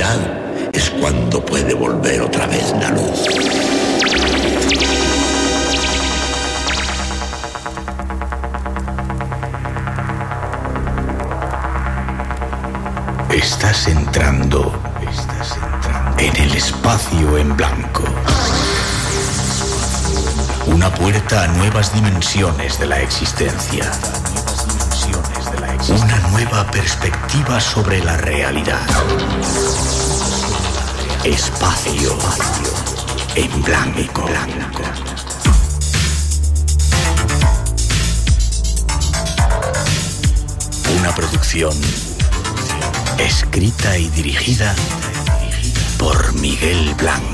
oscuridad es cuando puede volver otra vez la luz. Estás entrando en el espacio en blanco. Una puerta a nuevas dimensiones de la existencia. Una nueva perspectiva sobre la realidad. Espacio en blanco. Una producción escrita y dirigida por Miguel Blanco.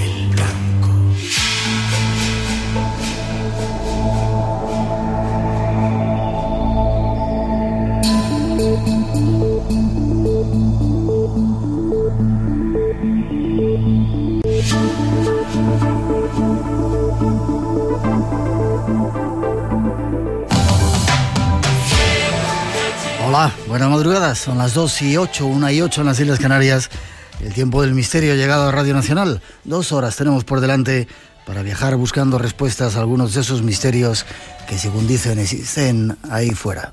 Hola, buenas madrugadas, son las 2:08, 1:08 en las Islas Canarias. El tiempo del misterio ha llegado a Radio Nacional. 2 horas tenemos por delante para viajar buscando respuestas a algunos de esos misterios que, según dicen, existen ahí fuera.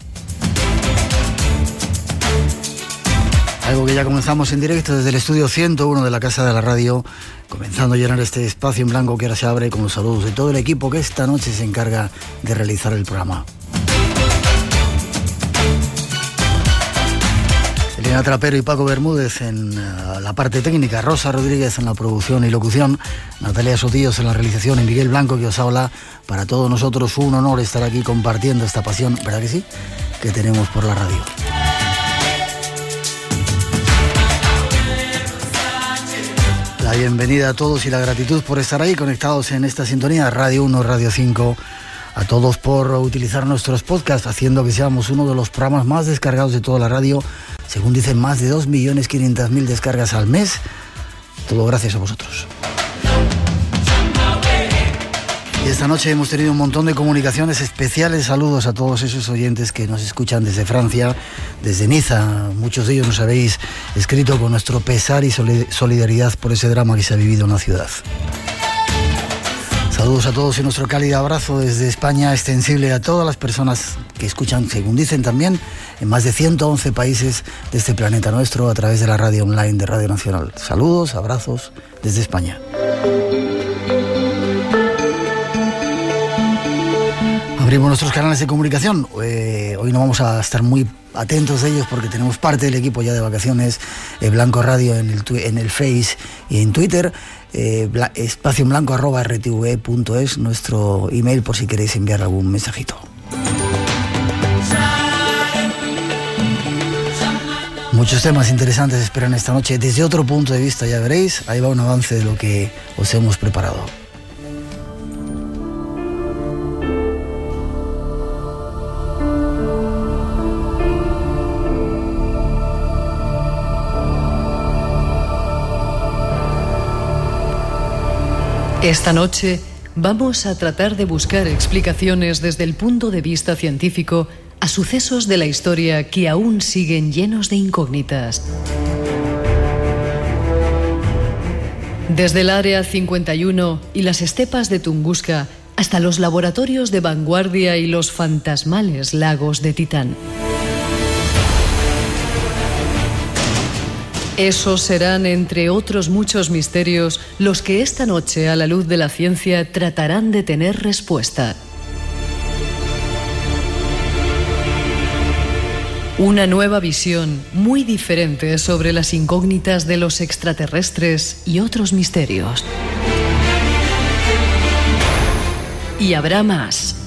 Algo que ya comenzamos en directo desde el estudio 101 de la Casa de la Radio, comenzando a llenar este espacio en blanco que ahora se abre con los saludos de todo el equipo que esta noche se encarga de realizar el programa. Elena Trapero y Paco Bermúdez en la parte técnica, Rosa Rodríguez en la producción y locución, Natalia Sotillos en la realización y Miguel Blanco que os habla. Para todos nosotros un honor estar aquí compartiendo esta pasión, ¿verdad que sí?, que tenemos por la radio. La bienvenida a todos y la gratitud por estar ahí conectados en esta sintonía, Radio 1, Radio 5, a todos por utilizar nuestros podcasts, haciendo que seamos uno de los programas más descargados de toda la radio. Según dicen, más de 2.500.000 descargas al mes. Todo gracias a vosotros. Y esta noche hemos tenido un montón de comunicaciones especiales. Saludos a todos esos oyentes que nos escuchan desde Francia, desde Niza. Muchos de ellos nos habéis escrito con nuestro pesar y solidaridad por ese drama que se ha vivido en la ciudad. Saludos a todos y nuestro cálido abrazo desde España, extensible a todas las personas que escuchan, según dicen también, en más de 111 países de este planeta nuestro a través de la radio online de Radio Nacional. Saludos, abrazos desde España. Abrimos nuestros canales de comunicación. Hoy no vamos a estar muy atentos a ellos porque tenemos parte del equipo ya de vacaciones. Blanco Radio en el Face y en Twitter. espacionblanco@rtve.es, nuestro email por si queréis enviar algún mensajito. Muchos temas interesantes esperan esta noche desde otro punto de vista, ya veréis. Ahí va un avance de lo que os hemos preparado. Esta noche vamos a tratar de buscar explicaciones desde el punto de vista científico a sucesos de la historia que aún siguen llenos de incógnitas. Desde el Área 51 y las estepas de Tunguska hasta los laboratorios de vanguardia y los fantasmales lagos de Titán. Esos serán, entre otros muchos misterios, los que esta noche, a la luz de la ciencia, tratarán de tener respuesta. Una nueva visión muy diferente sobre las incógnitas de los extraterrestres y otros misterios. Y habrá más.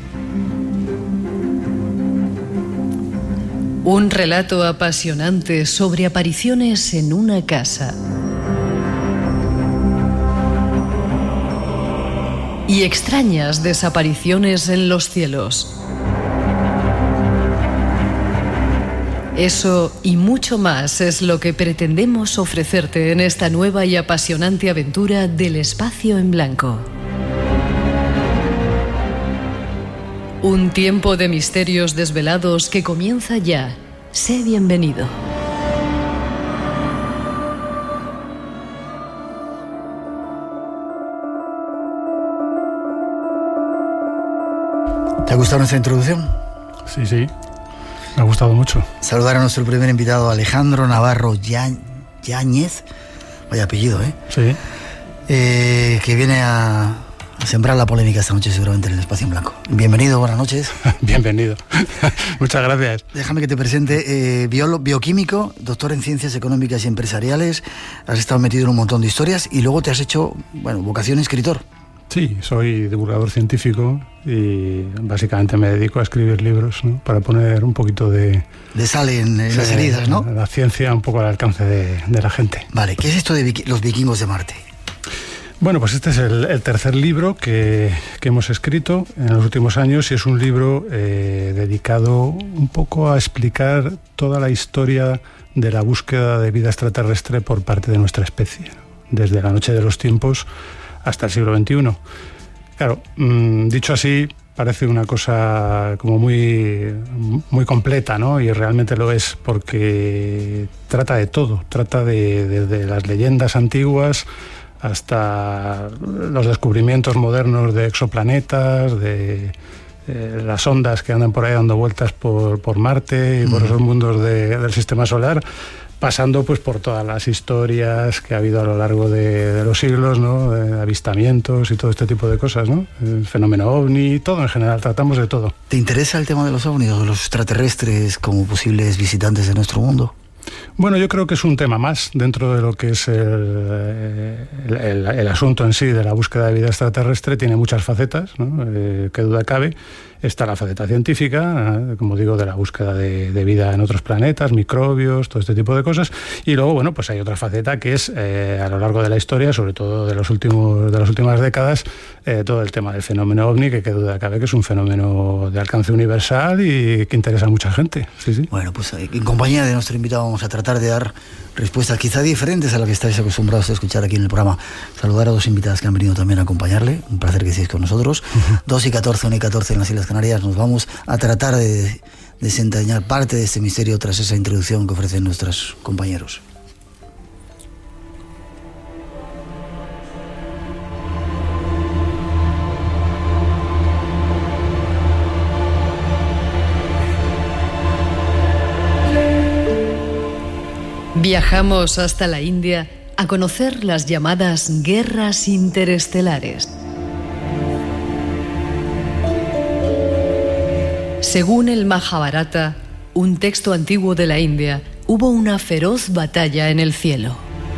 Un relato apasionante sobre apariciones en una casa. Y extrañas desapariciones en los cielos. Eso y mucho más es lo que pretendemos ofrecerte en esta nueva y apasionante aventura del espacio en blanco. Un tiempo de misterios desvelados que comienza ya. Sé bienvenido. ¿Te ha gustado nuestra introducción? Sí, me ha gustado mucho. Saludar a nuestro primer invitado, Alejandro Navarro Yáñez, vaya apellido, Sí. Que viene a sembrar la polémica esta noche seguramente en el Espacio en Blanco. Bienvenido, buenas noches. Bienvenido. Muchas gracias. Déjame que te presente, bioquímico, doctor en Ciencias Económicas y Empresariales, has estado metido en un montón de historias y luego te has hecho, vocación escritor. Sí, soy divulgador científico y básicamente me dedico a escribir libros, ¿no? Para poner un poquito de sal en las heridas, ¿no? La ciencia un poco al alcance de la gente. Vale, ¿qué es esto de los vikingos de Marte? Bueno, pues este es el tercer libro que hemos escrito en los últimos años y es un libro dedicado un poco a explicar toda la historia de la búsqueda de vida extraterrestre por parte de nuestra especie, desde la noche de los tiempos hasta el siglo XXI. Claro, dicho así, parece una cosa como muy completa, ¿no? Y realmente lo es, porque trata de todo. Trata desde las leyendas antiguas hasta los descubrimientos modernos de exoplanetas, de las ondas que andan por ahí dando vueltas por Marte y por esos mundos del sistema solar, pasando pues por todas las historias que ha habido a lo largo de los siglos, ¿no? De avistamientos y todo este tipo de cosas, ¿no? El fenómeno ovni, todo en general, tratamos de todo. ¿Te interesa el tema de los ovnis o de los extraterrestres como posibles visitantes de nuestro mundo? Bueno, yo creo que es un tema más dentro de lo que es el asunto en sí de la búsqueda de vida extraterrestre. Tiene muchas facetas, ¿no? Qué duda cabe. Está la faceta científica, como digo, de la búsqueda de vida en otros planetas, microbios, todo este tipo de cosas. Y luego, bueno, pues hay otra faceta que es, a lo largo de la historia, sobre todo de las últimas décadas, todo el tema del fenómeno ovni, que qué duda cabe que es un fenómeno de alcance universal y que interesa a mucha gente. Sí. Bueno, pues en compañía de nuestro invitado vamos a tratar de dar respuestas quizá diferentes a las que estáis acostumbrados a escuchar aquí en el programa. Saludar a dos invitadas que han venido también a acompañarle. Un placer que estéis con nosotros. 2 y 14, 1 y 14 en las Islas Canarias. Nos vamos a tratar de desentrañar parte de este misterio tras esa introducción que ofrecen nuestros compañeros. Viajamos hasta la India a conocer las llamadas guerras interestelares. Según el Mahabharata, un texto antiguo de la India, hubo una feroz batalla en el cielo.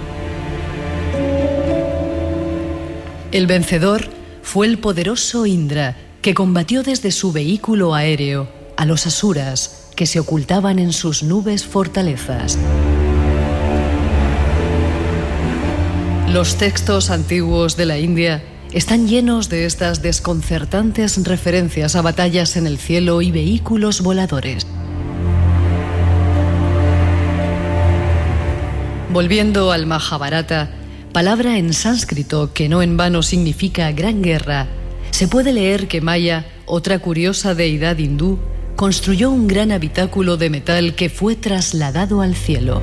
El vencedor fue el poderoso Indra, que combatió desde su vehículo aéreo a los asuras que se ocultaban en sus nubes fortalezas. Los textos antiguos de la India están llenos de estas desconcertantes referencias a batallas en el cielo y vehículos voladores. Volviendo al Mahabharata, palabra en sánscrito que no en vano significa gran guerra, se puede leer que Maya, otra curiosa deidad hindú, construyó un gran habitáculo de metal que fue trasladado al cielo.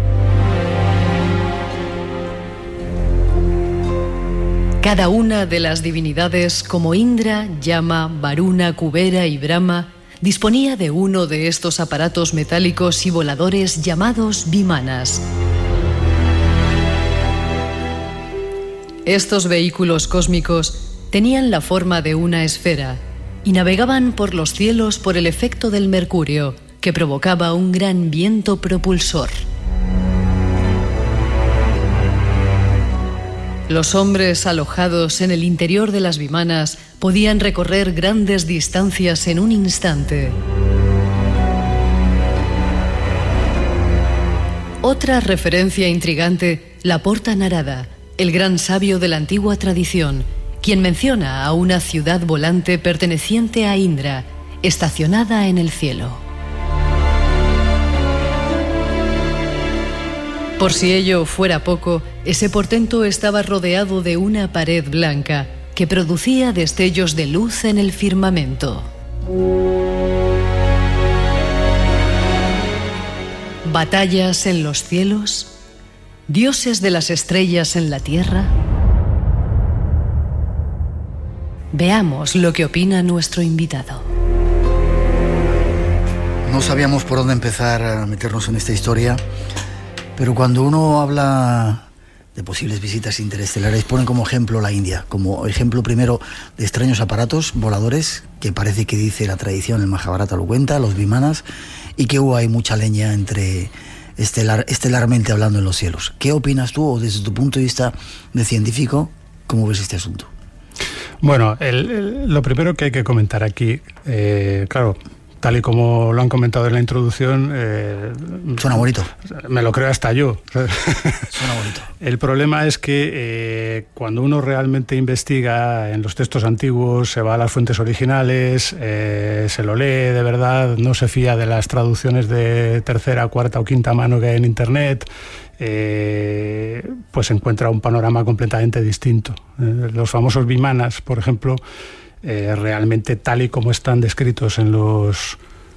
Cada una de las divinidades, como Indra, Yama, Varuna, Kubera y Brahma, disponía de uno de estos aparatos metálicos y voladores llamados vimanas. Estos vehículos cósmicos tenían la forma de una esfera y navegaban por los cielos por el efecto del mercurio, que provocaba un gran viento propulsor. Los hombres alojados en el interior de las vimanas podían recorrer grandes distancias en un instante. Otra referencia intrigante la aporta Narada, el gran sabio de la antigua tradición, quien menciona a una ciudad volante perteneciente a Indra, estacionada en el cielo. Por si ello fuera poco, ese portento estaba rodeado de una pared blanca que producía destellos de luz en el firmamento. Batallas en los cielos, dioses de las estrellas en la tierra. Veamos lo que opina nuestro invitado. No sabíamos por dónde empezar a meternos en esta historia, pero cuando uno habla de posibles visitas interestelares, ponen como ejemplo la India, como ejemplo primero de extraños aparatos voladores, que parece que dice la tradición, el Mahabharata lo cuenta, los vimanas, y que hay mucha leña entre estelarmente hablando en los cielos. ¿Qué opinas tú, o desde tu punto de vista de científico, cómo ves este asunto? Bueno, lo primero que hay que comentar aquí, claro, tal y como lo han comentado en la introducción... Suena bonito. Me lo creo hasta yo. Suena bonito. El problema es que cuando uno realmente investiga en los textos antiguos, se va a las fuentes originales, se lo lee de verdad, no se fía de las traducciones de tercera, cuarta o quinta mano que hay en Internet, pues encuentra un panorama completamente distinto. Los famosos vimanas, por ejemplo, realmente tal y como están descritos en los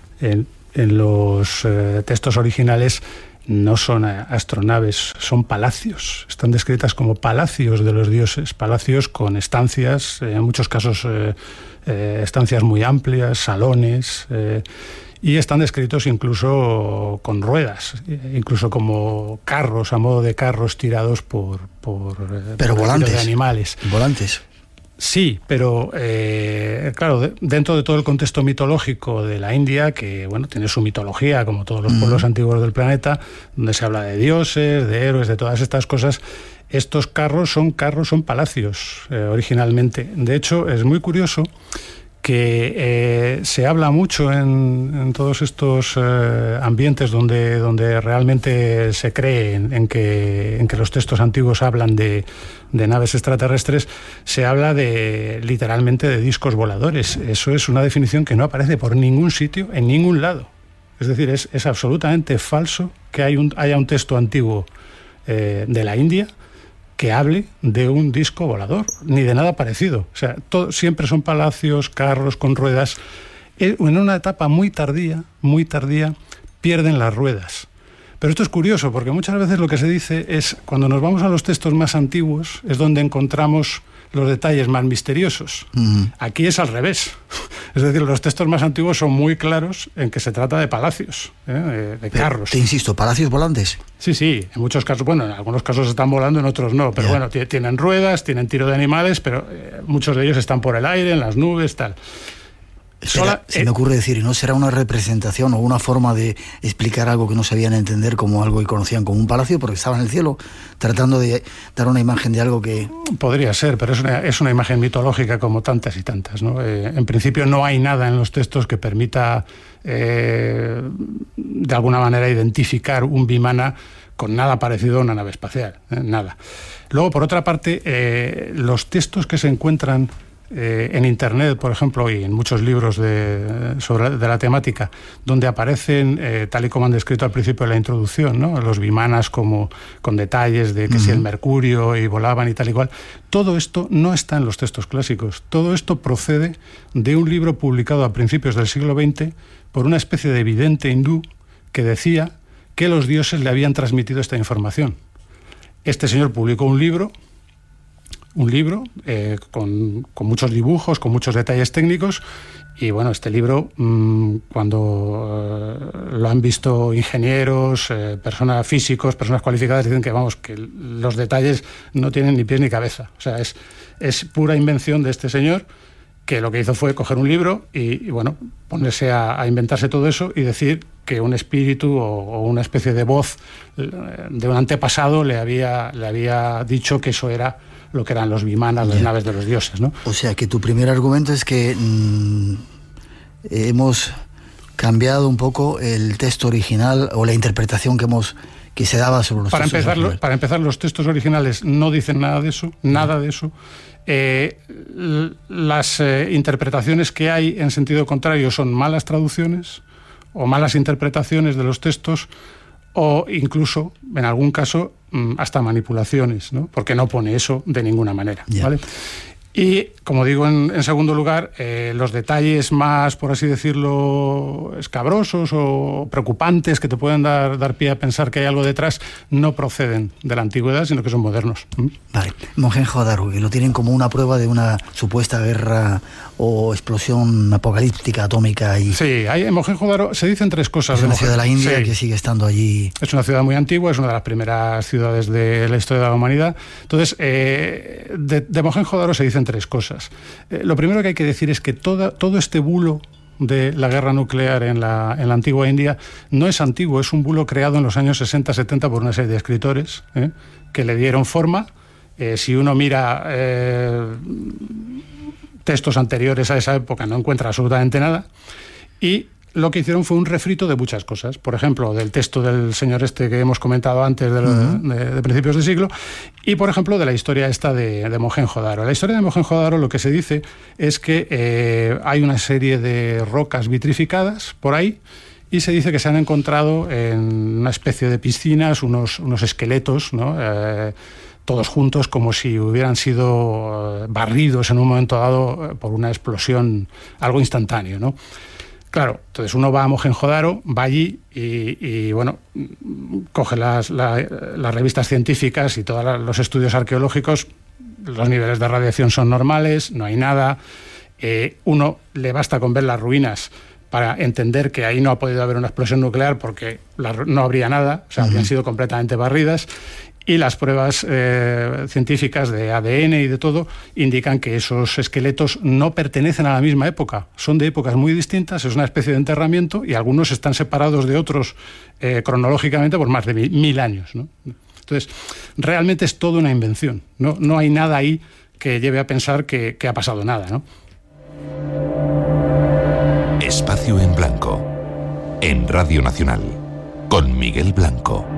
textos originales, no son astronaves, son palacios. Están descritas como palacios de los dioses, palacios con estancias, en muchos casos estancias muy amplias, salones, y están descritos incluso con ruedas, incluso como carros, a modo de carros tirados por pero volantes, de animales. Volantes. Sí, pero claro, dentro de todo el contexto mitológico de la India, que bueno, tiene su mitología, como todos los pueblos antiguos del planeta, donde se habla de dioses, de héroes, de todas estas cosas, estos carros son palacios originalmente. De hecho, es muy curioso que se habla mucho en todos estos ambientes donde realmente se cree en que los textos antiguos hablan de naves extraterrestres, se habla literalmente de discos voladores. Eso es una definición que no aparece por ningún sitio, en ningún lado. Es decir, es absolutamente falso que haya un texto antiguo de la India que hable de un disco volador, ni de nada parecido. O sea, siempre son palacios, carros con ruedas. En una etapa muy tardía, pierden las ruedas. Pero esto es curioso, porque muchas veces lo que se dice es, cuando nos vamos a los textos más antiguos, es donde encontramos los detalles más misteriosos. Aquí es al revés. Es decir, los textos más antiguos son muy claros en que se trata de palacios, de carros. Te insisto, ¿palacios volantes? Sí, en muchos casos, bueno, en algunos casos están volando, en otros no, pero bueno, tienen ruedas, tienen tiro de animales, pero muchos de ellos están por el aire, en las nubes, tal. Se me ocurre decir, ¿y no será una representación o una forma de explicar algo que no sabían entender como algo que conocían como un palacio, porque estaban en el cielo tratando de dar una imagen de algo que... Podría ser, pero es una imagen mitológica como tantas y tantas, ¿no? En principio no hay nada en los textos que permita de alguna manera identificar un vimana con nada parecido a una nave espacial, nada. Luego, por otra parte, los textos que se encuentran en Internet, por ejemplo, y en muchos libros de la temática, donde aparecen, tal y como han descrito al principio de la introducción, ¿no? Los vimanas como con detalles de que si el mercurio y volaban y tal y cual, todo esto no está en los textos clásicos. Todo esto procede de un libro publicado a principios del siglo XX por una especie de vidente hindú que decía que los dioses le habían transmitido esta información. Este señor publicó un libro con muchos dibujos, con muchos detalles técnicos, y bueno, este libro, cuando lo han visto ingenieros, personas físicos, personas cualificadas, dicen que los detalles no tienen ni pies ni cabeza. O sea, es pura invención de este señor, que lo que hizo fue coger un libro y bueno, ponerse a inventarse todo eso y decir que un espíritu o una especie de voz de un antepasado le había dicho que eso era lo que eran los vimanas, las naves de los dioses, ¿no? O sea, que tu primer argumento es que hemos cambiado un poco el texto original o la interpretación que se daba sobre los textos originales. Para empezar, los textos originales no dicen nada de eso, nada de eso. Las interpretaciones que hay en sentido contrario son malas traducciones o malas interpretaciones de los textos, o incluso, en algún caso, hasta manipulaciones, ¿no? Porque no pone eso de ninguna manera, ¿vale? Y, como digo, en segundo lugar, los detalles más, por así decirlo, escabrosos o preocupantes que te pueden dar pie a pensar que hay algo detrás, no proceden de la antigüedad, sino que son modernos. Vale, Mohenjo-Daro, que lo tienen como una prueba de una supuesta guerra o explosión apocalíptica, atómica. Sí, en Mohenjo-Daro se dicen tres cosas. Es una ciudad de la India que sigue estando allí. Es una ciudad muy antigua, es una de las primeras ciudades de la historia de la humanidad. Entonces, de Mohenjo-Daro se dicen tres cosas. Lo primero que hay que decir es que todo este bulo de la guerra nuclear en la antigua India no es antiguo, es un bulo creado en los años 60-70 por una serie de escritores que le dieron forma. Si uno mira textos anteriores a esa época, no encuentra absolutamente nada. Y lo que hicieron fue un refrito de muchas cosas. Por ejemplo, del texto del señor este que hemos comentado antes de principios de siglo, y por ejemplo de la historia esta de Mohenjo-Daro. La historia de Mohenjo-Daro, lo que se dice es que hay una serie de rocas vitrificadas por ahí, y se dice que se han encontrado en una especie de piscinas unos esqueletos, ¿no? Todos juntos, como si hubieran sido barridos en un momento dado por una explosión, algo instantáneo, ¿no? Claro, entonces uno va a Mohenjo-Daro, va allí y bueno, coge las revistas científicas y todos los estudios arqueológicos, los niveles de radiación son normales, no hay nada, uno le basta con ver las ruinas para entender que ahí no ha podido haber una explosión nuclear porque no habría nada, o sea, habrían sido completamente barridas. Y las pruebas científicas de ADN y de todo indican que esos esqueletos no pertenecen a la misma época, son de épocas muy distintas, es una especie de enterramiento y algunos están separados de otros cronológicamente por más de 1000 años, ¿no? Entonces, realmente es toda una invención, no hay nada ahí que lleve a pensar que ha pasado nada, ¿no? Espacio en Blanco, en Radio Nacional, con Miguel Blanco.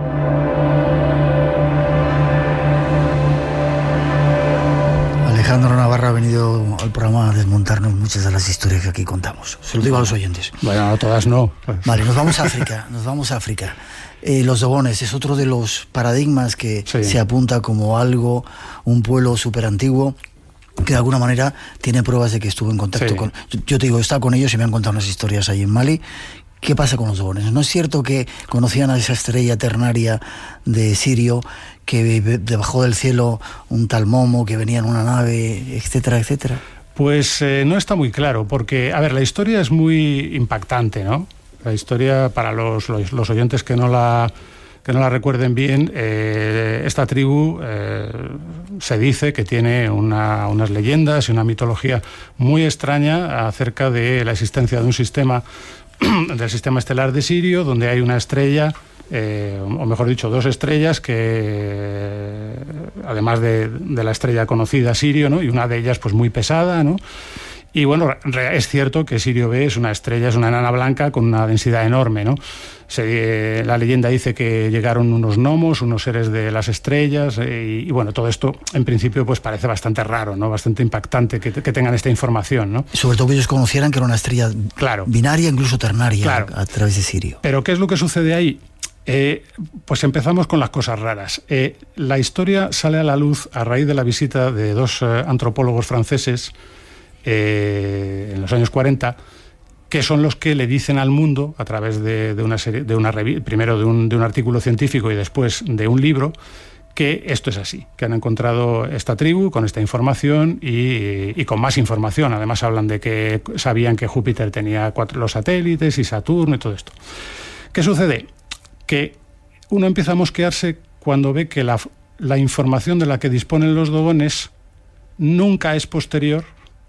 Alejandro Navarra ha venido al programa a desmontarnos muchas de las historias que aquí contamos. Se lo digo a los oyentes. Bueno, todas no. Vale, nos vamos a África. Los dogones es otro de los paradigmas que se apunta como algo, un pueblo súper antiguo, que de alguna manera tiene pruebas de que estuvo en contacto con... Yo te digo, he estado con ellos y me han contado unas historias ahí en Mali. ¿Qué pasa con los dogones? ¿No es cierto que conocían a esa estrella ternaria de Sirio, que debajo del cielo un tal Momo, que venía en una nave, etcétera, etcétera? Pues no está muy claro, porque, a ver, la historia es muy impactante, ¿no? La historia, para los oyentes que no la recuerden bien, esta tribu se dice que tiene unas leyendas y una mitología muy extraña acerca de la existencia de un sistema, del sistema estelar de Sirio, donde hay una estrella, o mejor dicho, dos estrellas que, además de la estrella conocida Sirio, ¿no? Y una de ellas pues muy pesada, ¿no? Y bueno, es cierto que Sirio B es una estrella, es una enana blanca con una densidad enorme, ¿no? La leyenda dice que llegaron unos gnomos, unos seres de las estrellas, y bueno, todo esto en principio pues parece bastante raro, ¿no? Bastante impactante que tengan esta información, ¿no? Sobre todo que ellos conocieran que era una estrella binaria, incluso ternaria, a través de Sirio. Pero ¿qué es lo que sucede ahí? Pues empezamos con las cosas raras. La historia sale a la luz a raíz de la visita de dos antropólogos franceses en los años 40, que son los que le dicen al mundo, a través de una serie, primero de un artículo científico y después de un libro, que esto es así, que han encontrado esta tribu con esta información y con más información. Además hablan de que sabían que Júpiter tenía los satélites y Saturno y todo esto. ¿Qué sucede? Que uno empieza a mosquearse cuando ve que la información de la que disponen los dogones nunca es posterior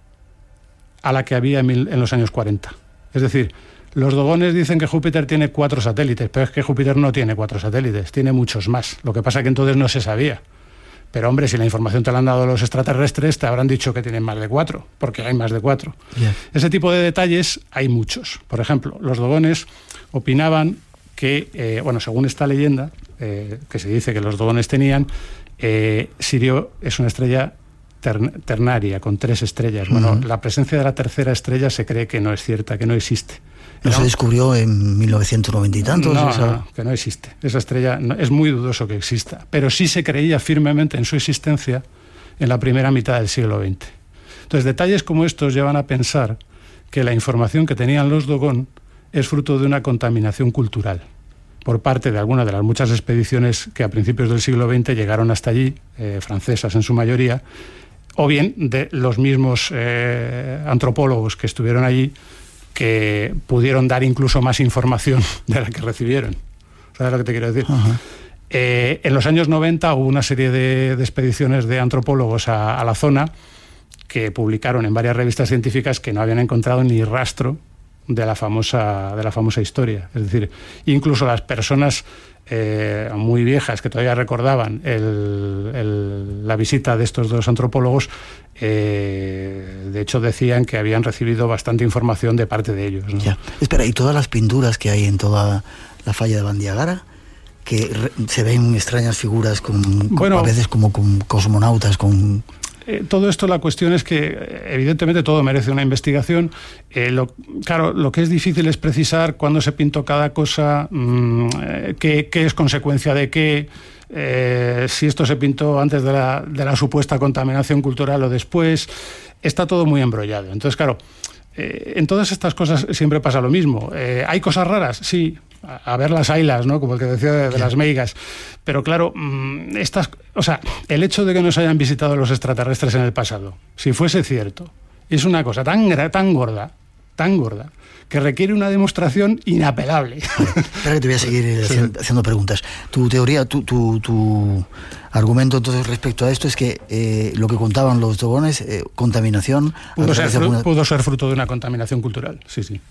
a la que había en los años 40. Es decir, los dogones dicen que Júpiter tiene 4 satélites, pero es que Júpiter no tiene 4 satélites, tiene muchos más. Lo que pasa es que entonces no se sabía. Pero hombre, si la información te la han dado los extraterrestres, te habrán dicho que tienen más de 4, porque hay más de 4. Yeah. Ese tipo de detalles hay muchos. Por ejemplo, los dogones opinaban que, según esta leyenda, que se dice que los dogones tenían, Sirio es una estrella ternaria, con 3 estrellas. Bueno, la presencia de la tercera estrella se cree que no es cierta, que no existe. ¿No se descubrió en 1990 y tantos? No, que no existe. Esa estrella es muy dudoso que exista, pero sí se creía firmemente en su existencia en la primera mitad del siglo XX. Entonces, detalles como estos llevan a pensar que la información que tenían los Dogon es fruto de una contaminación cultural por parte de algunas de las muchas expediciones que a principios del siglo XX llegaron hasta allí, francesas en su mayoría, o bien de los mismos antropólogos que estuvieron allí, que pudieron dar incluso más información de la que recibieron. ¿Sabes lo que te quiero decir? Uh-huh. En los años 90 hubo una serie de expediciones de antropólogos a la zona que publicaron en varias revistas científicas que no habían encontrado ni rastro de la famosa historia. Es decir, incluso las personas muy viejas que todavía recordaban la visita de estos dos antropólogos, de hecho decían que habían recibido bastante información de parte de ellos, ¿no? Ya. Espera, ¿y todas las pinturas que hay en toda la falla de Bandiagara? Que se ven extrañas figuras, a veces como con cosmonautas, con... Todo esto, la cuestión es que evidentemente todo merece una investigación. Claro, lo que es difícil es precisar cuándo se pintó cada cosa, qué es consecuencia de qué, si esto se pintó antes de la supuesta contaminación cultural o después. Está todo muy embrollado. Entonces, claro, en todas estas cosas siempre pasa lo mismo. ¿Hay cosas raras? Sí. A ver las ailas, ¿no? Como el que decía de las meigas. Pero claro, el hecho de que nos hayan visitado los extraterrestres en el pasado, si fuese cierto, es una cosa tan gorda, que requiere una demostración inapelable. Espera que te voy a seguir haciendo preguntas. Tu teoría, tu argumento entonces respecto a esto es que lo que contaban los dogones, contaminación... Pudo ser fruto de una contaminación cultural, sí.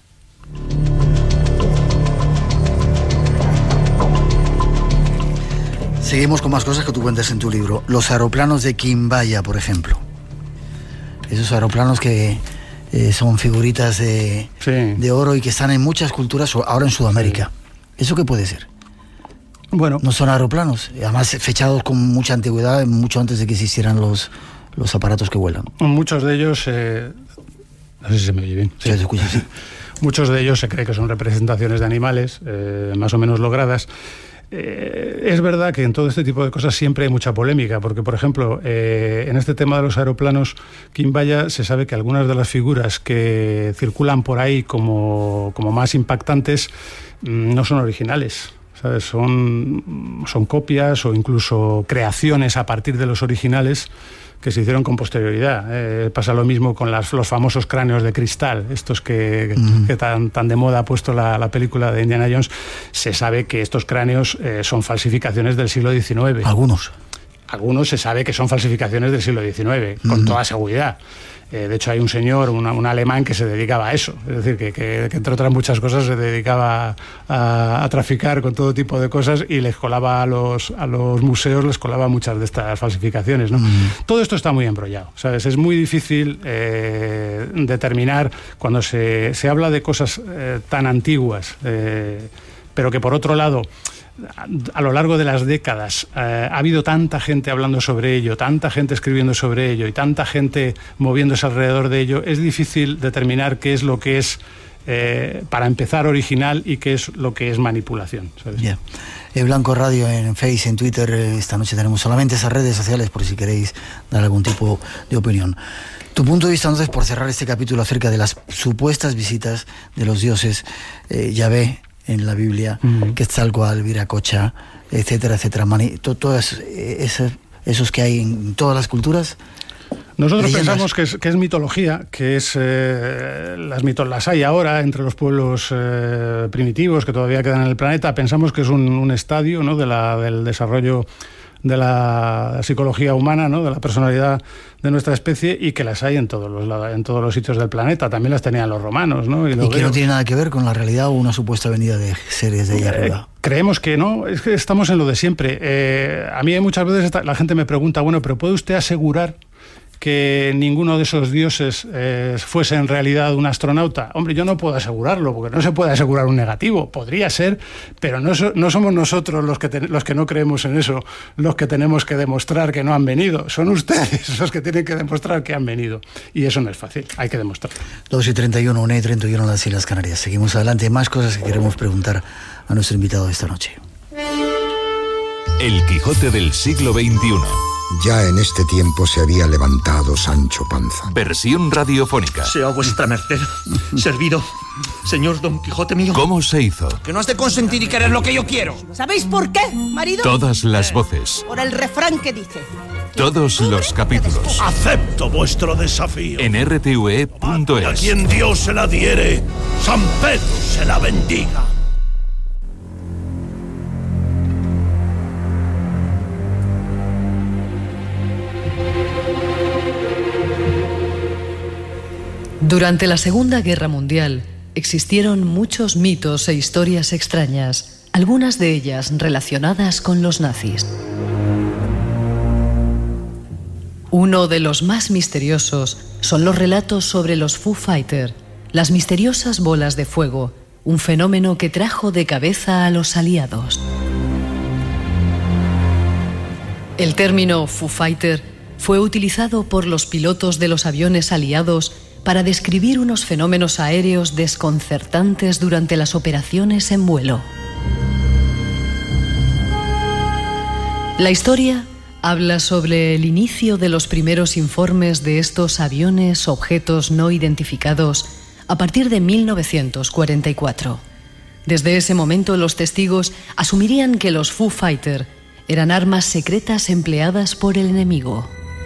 Seguimos con más cosas que tú cuentas en tu libro. Los aeroplanos de Quimbaya, por ejemplo. Esos aeroplanos que son figuritas de oro y que están en muchas culturas, ahora en Sudamérica. Sí. ¿Eso qué puede ser? Bueno, no son aeroplanos, además fechados con mucha antigüedad, mucho antes de que existieran los aparatos que vuelan. Muchos de ellos... no sé si se me oye bien. Sí. Se escucha, sí. Muchos de ellos se cree que son representaciones de animales, más o menos logradas. Es verdad que en todo este tipo de cosas siempre hay mucha polémica, porque, por ejemplo, en este tema de los aeroplanos Quimbaya se sabe que algunas de las figuras que circulan por ahí como más impactantes no son originales, ¿sabes? Son copias o incluso creaciones a partir de los originales que se hicieron con posterioridad. Pasa lo mismo con los famosos cráneos de cristal, estos que tan de moda ha puesto la película de Indiana Jones. Se sabe que estos cráneos son falsificaciones del siglo XIX. Algunos se sabe que son falsificaciones del siglo XIX, con toda seguridad. De hecho, hay un señor, un alemán, que se dedicaba a eso. Es decir, que entre otras muchas cosas se dedicaba a traficar con todo tipo de cosas y les colaba a los museos, les colaba muchas de estas falsificaciones, ¿no? Todo esto está muy embrollado, ¿sabes? Es muy difícil determinar cuando se habla de cosas tan antiguas, pero que por otro lado... A lo largo de las décadas ha habido tanta gente hablando sobre ello, tanta gente escribiendo sobre ello y tanta gente moviéndose alrededor de ello, es difícil determinar qué es lo que es, para empezar, original y qué es lo que es manipulación, ¿sabes? Yeah. Blanco Radio en Face, en Twitter. Esta noche tenemos solamente esas redes sociales por si queréis dar algún tipo de opinión. Tu punto de vista, entonces, por cerrar este capítulo acerca de las supuestas visitas de los dioses Yahvé en la Biblia, Quetzalcóatl, Viracocha, etcétera, todos esos que hay en todas las culturas. Nosotros pensamos que es mitología, que es las hay ahora entre los pueblos primitivos que todavía quedan en el planeta. Pensamos que es un estadio, ¿no?, del desarrollo de la psicología humana, ¿no?, de la personalidad de nuestra especie, y que las hay en todos los sitios del planeta. También las tenían los romanos, ¿no? Y que no tiene nada que ver con la realidad o una supuesta venida de seres de allá arriba. Creemos que no, es que estamos en lo de siempre. A mí muchas veces la gente me pregunta, bueno, pero ¿puede usted asegurar que ninguno de esos dioses fuese en realidad un astronauta? Hombre, yo no puedo asegurarlo, porque no se puede asegurar un negativo. Podría ser, pero no somos nosotros los que no creemos en eso, los que tenemos que demostrar que no han venido. Son ustedes los que tienen que demostrar que han venido. Y eso no es fácil, hay que demostrarlo. 2:31, 1:31 en las Islas Canarias. Seguimos adelante. Hay más cosas que queremos preguntar a nuestro invitado de esta noche. El Quijote del siglo XXI. Ya en este tiempo se había levantado Sancho Panza. Versión radiofónica. Sea vuestra merced servido, señor Don Quijote mío. ¿Cómo se hizo? Que no has de consentir y querer lo que yo quiero. ¿Sabéis por qué, marido? Todas las voces. Por el refrán que dice: Todos los capítulos. Acepto vuestro desafío. En rtve.es. A quien Dios se la diere, San Pedro se la bendiga. Durante la Segunda Guerra Mundial existieron muchos mitos e historias extrañas, algunas de ellas relacionadas con los nazis. Uno de los más misteriosos son los relatos sobre los Foo Fighters, las misteriosas bolas de fuego, un fenómeno que trajo de cabeza a los aliados. El término Foo Fighter fue utilizado por los pilotos de los aviones aliados para describir unos fenómenos aéreos desconcertantes durante las operaciones en vuelo. La historia habla sobre el inicio de los primeros informes de estos aviones objetos no identificados a partir de 1944. Desde ese momento los testigos asumirían que los Foo Fighters eran armas secretas empleadas por el enemigo.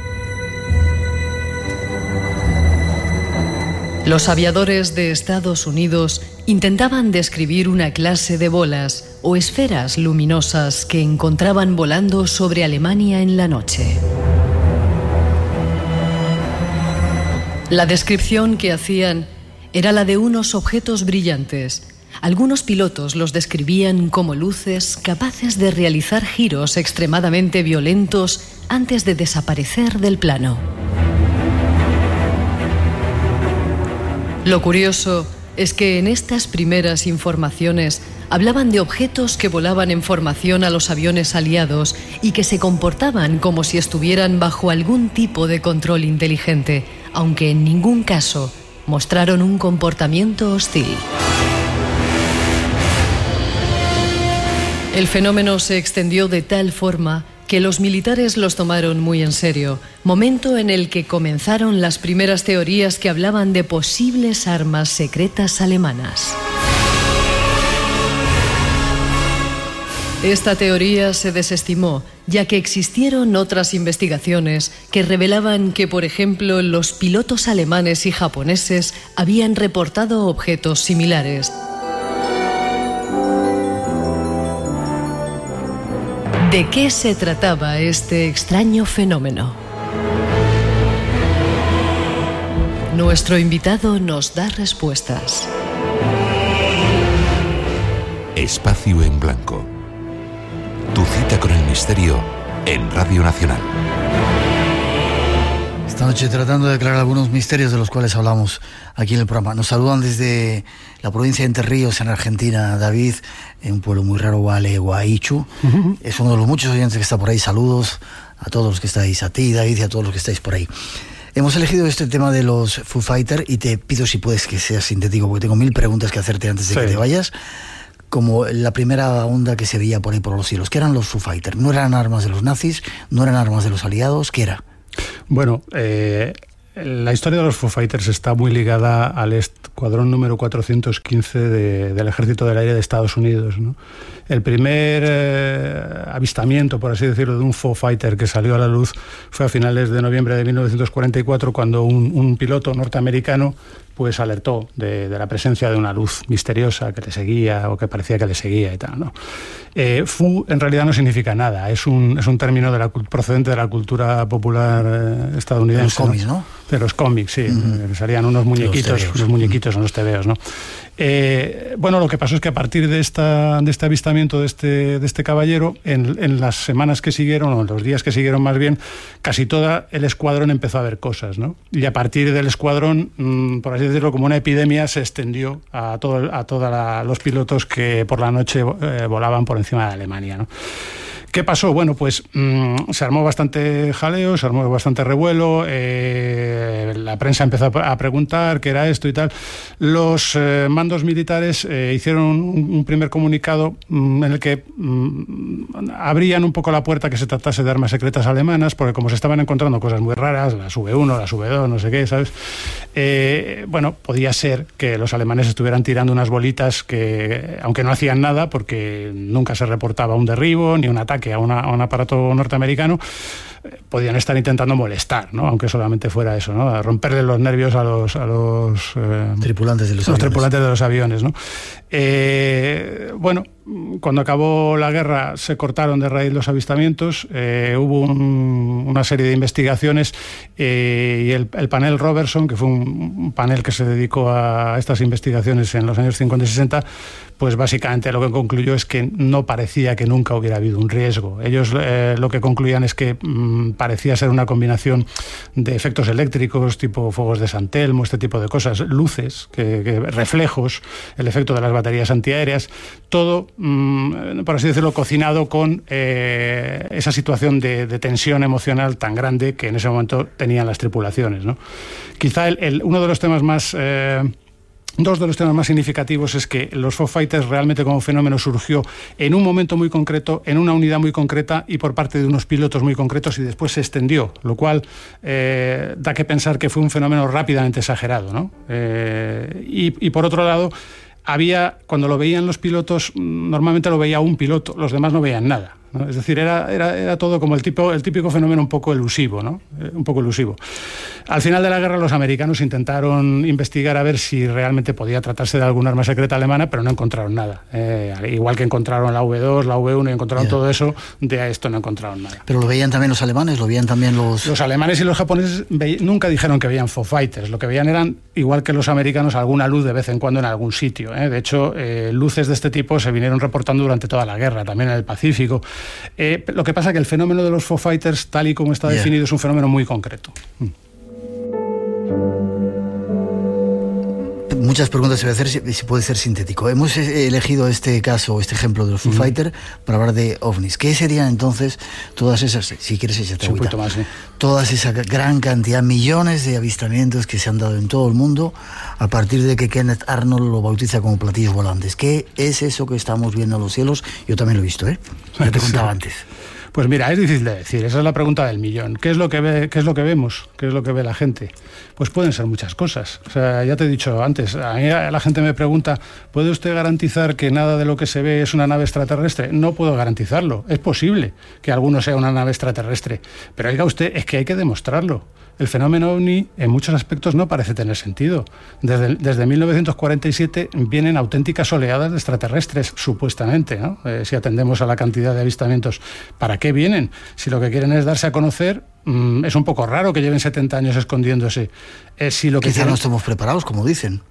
Los aviadores de Estados Unidos intentaban describir una clase de bolas o esferas luminosas que encontraban volando sobre Alemania en la noche. La descripción que hacían era la de unos objetos brillantes. Algunos pilotos los describían como luces capaces de realizar giros extremadamente violentos antes de desaparecer del plano. Lo curioso es que en estas primeras informaciones hablaban de objetos que volaban en formación a los aviones aliados y que se comportaban como si estuvieran bajo algún tipo de control inteligente, aunque en ningún caso mostraron un comportamiento hostil. El fenómeno se extendió de tal forma que los militares los tomaron muy en serio, momento en el que comenzaron las primeras teorías que hablaban de posibles armas secretas alemanas. Esta teoría se desestimó, ya que existieron otras investigaciones que revelaban que, por ejemplo, los pilotos alemanes y japoneses habían reportado objetos similares. ¿De qué se trataba este extraño fenómeno? Nuestro invitado nos da respuestas. Espacio en Blanco. Tu cita con el misterio en Radio Nacional. Esta noche tratando de aclarar algunos misterios de los cuales hablamos aquí en el programa. Nos saludan desde la provincia de Entre Ríos, en Argentina, David, en un pueblo muy raro, Gualeguaychú. Es uno de los muchos oyentes que está por ahí. Saludos a todos los que estáis, a ti, David, y a todos los que estáis por ahí. Hemos elegido este tema de los Foo Fighters y te pido, si puedes, que seas sintético, porque tengo 1000 preguntas que hacerte antes de que te vayas. Como la primera onda que se veía por ahí por los cielos. ¿Qué eran los Foo Fighters? ¿No eran armas de los nazis? ¿No eran armas de los aliados? ¿Qué era? Bueno, la historia de los Foo Fighters está muy ligada al escuadrón número 415 del Ejército del Aire de Estados Unidos, ¿no? El primer avistamiento, por así decirlo, de un Foo Fighter que salió a la luz fue a finales de noviembre de 1944, cuando un piloto norteamericano pues alertó de la presencia de una luz misteriosa que le seguía o que parecía que le seguía y tal, ¿no? Fu en realidad no significa nada, es un término procedente de la cultura popular estadounidense. De los cómics, ¿no? De los cómics, sí. Salían unos muñequitos, unos tebeos, ¿no? Bueno, lo que pasó es que a partir de este avistamiento de este caballero, en las semanas que siguieron, o en los días que siguieron más bien, casi todo el escuadrón empezó a ver cosas, ¿no? Y a partir del escuadrón, por así decirlo, como una epidemia, se extendió a todos los pilotos que por la noche volaban por encima de Alemania, ¿no? ¿Qué pasó? Bueno, pues se armó bastante jaleo, se armó bastante revuelo, la la prensa empezó a preguntar qué era esto y tal. Los mandos militares hicieron un primer comunicado en el que abrían un poco la puerta que se tratase de armas secretas alemanas, porque como se estaban encontrando cosas muy raras, las V1, las V2, no sé qué, ¿sabes? Bueno, podía ser que los alemanes estuvieran tirando unas bolitas que, aunque no hacían nada, porque nunca se reportaba un derribo ni un ataque a un aparato norteamericano, podían estar intentando molestar, ¿no? Aunque solamente fuera eso, ¿no? A romperle los nervios a los tripulantes de los aviones. Tripulantes de los aviones, ¿no? Bueno, cuando acabó la guerra se cortaron de raíz los avistamientos, hubo una serie de investigaciones y el panel Robertson, que fue un panel que se dedicó a estas investigaciones en los años 50 y 60, pues básicamente lo que concluyó es que no parecía que nunca hubiera habido un riesgo. Ellos lo que concluían es que parecía ser una combinación de efectos eléctricos, tipo fuegos de San Telmo, este tipo de cosas, luces, reflejos, el efecto de las baterías antiaéreas, todo, por así decirlo, cocinado con esa situación de tensión emocional tan grande que en ese momento tenían las tripulaciones, ¿no? Quizá uno de los temas más... Dos de los temas más significativos es que los Foo Fighters realmente como fenómeno surgió en un momento muy concreto, en una unidad muy concreta y por parte de unos pilotos muy concretos y después se extendió, lo cual da que pensar que fue un fenómeno rápidamente exagerado, ¿no? Y por otro lado, cuando lo veían los pilotos, normalmente lo veía un piloto, los demás no veían nada, ¿no? Es decir, era todo como el típico fenómeno un poco elusivo, ¿no? Un poco elusivo. Al final de la guerra los americanos intentaron investigar a ver si realmente podía tratarse de alguna arma secreta alemana, pero no encontraron nada. Igual que encontraron la V2, la V1 y encontraron todo eso, de esto no encontraron nada. ¿Pero lo veían también los alemanes? ¿Lo veían también los...? Los alemanes y los japoneses nunca dijeron que veían Foo Fighters. Lo que veían eran, igual que los americanos, alguna luz de vez en cuando en algún sitio. De hecho, luces de este tipo se vinieron reportando durante toda la guerra, también en el Pacífico. Lo que pasa es que el fenómeno de los Foo Fighters, tal y como está definido, es un fenómeno muy concreto. Muchas preguntas se voy a hacer, si puede ser sintético. Hemos elegido este caso, este ejemplo de los Foo Fighters para hablar de ovnis. ¿Qué serían entonces todas esas, si quieres echarte agüita, un poquito más, todas esa gran cantidad, millones de avistamientos que se han dado en todo el mundo a partir de que Kenneth Arnold lo bautiza como platillos volantes? ¿Qué es eso que estamos viendo en los cielos? Yo también lo he visto, ya te contaba antes. Pues mira, es difícil de decir, esa es la pregunta del millón. ¿Qué es lo que vemos? ¿Qué es lo que ve la gente? Pues pueden ser muchas cosas. O sea, ya te he dicho antes, a mí la gente me pregunta, ¿puede usted garantizar que nada de lo que se ve es una nave extraterrestre? No puedo garantizarlo. Es posible que alguno sea una nave extraterrestre, pero oiga usted, es que hay que demostrarlo. El fenómeno ovni en muchos aspectos no parece tener sentido. Desde 1947 vienen auténticas oleadas de extraterrestres, supuestamente, ¿no? Si atendemos a la cantidad de avistamientos. ¿Para qué vienen? Si lo que quieren es darse a conocer, es un poco raro que lleven 70 años escondiéndose. Quizá no estamos preparados, como dicen.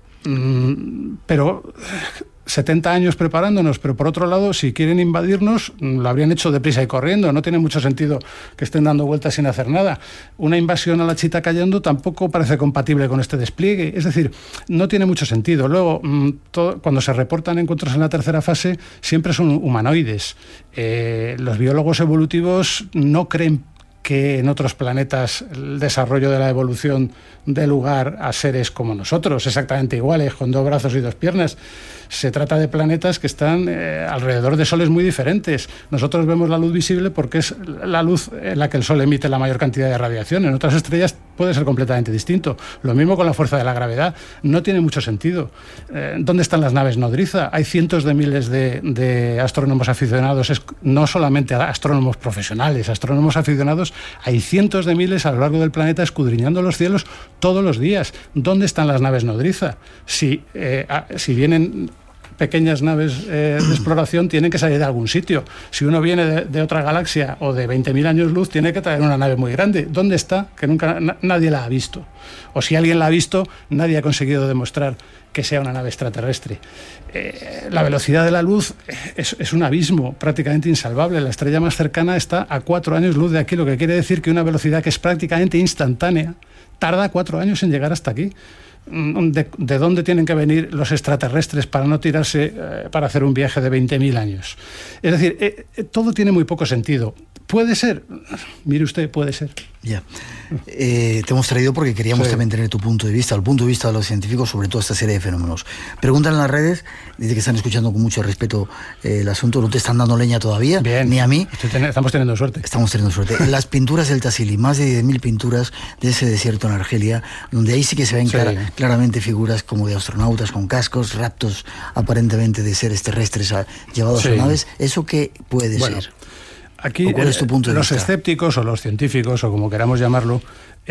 Pero 70 años preparándonos, pero por otro lado, si quieren invadirnos, lo habrían hecho deprisa y corriendo. No tiene mucho sentido que estén dando vueltas sin hacer nada. Una invasión a la chita cayendo tampoco parece compatible con este despliegue. Es decir, no tiene mucho sentido. Luego, cuando se reportan encuentros en la tercera fase, siempre son humanoides. Los biólogos evolutivos no creen que en otros planetas el desarrollo de la evolución dé lugar a seres como nosotros, exactamente iguales, con 2 brazos y 2 piernas. Se trata de planetas que están alrededor de soles muy diferentes. Nosotros vemos la luz visible porque es la luz en la que el Sol emite la mayor cantidad de radiación. En otras estrellas puede ser completamente distinto. Lo mismo con la fuerza de la gravedad. No tiene mucho sentido. ¿Dónde están las naves nodriza? Hay cientos de miles de astrónomos aficionados, no solamente astrónomos profesionales, astrónomos aficionados. Hay cientos de miles a lo largo del planeta escudriñando los cielos todos los días. ¿Dónde están las naves nodriza? Si vienen pequeñas naves de exploración, tienen que salir de algún sitio. Si uno viene de otra galaxia o de 20.000 años luz, tiene que traer una nave muy grande. ¿Dónde está? Que nunca nadie la ha visto. O si alguien la ha visto, nadie ha conseguido demostrar que sea una nave extraterrestre. La velocidad de la luz es un abismo prácticamente insalvable. La estrella más cercana está a 4 años luz de aquí, lo que quiere decir que una velocidad que es prácticamente instantánea tarda 4 años en llegar hasta aquí. de dónde tienen que venir los extraterrestres para no tirarse para hacer un viaje de 20.000 años. Es decir, todo tiene muy poco sentido. ¿Puede ser? Mire usted, puede ser. Ya. Te hemos traído porque queríamos también tener tu punto de vista, el punto de vista de los científicos sobre toda esta serie de fenómenos. Preguntan en las redes, dice que están escuchando con mucho respeto el asunto, no te están dando leña todavía, bien, ni a mí. Estamos teniendo suerte. Estamos teniendo suerte. Las pinturas del Tassili, más de 10.000 pinturas de ese desierto en Argelia, donde ahí sí que se ven claramente figuras como de astronautas con cascos, raptos aparentemente de seres terrestres llevados a naves. ¿Eso qué puede ser? Aquí ¿Cuál es tu punto de los vista? escépticos o los científicos, o como queramos llamarlo,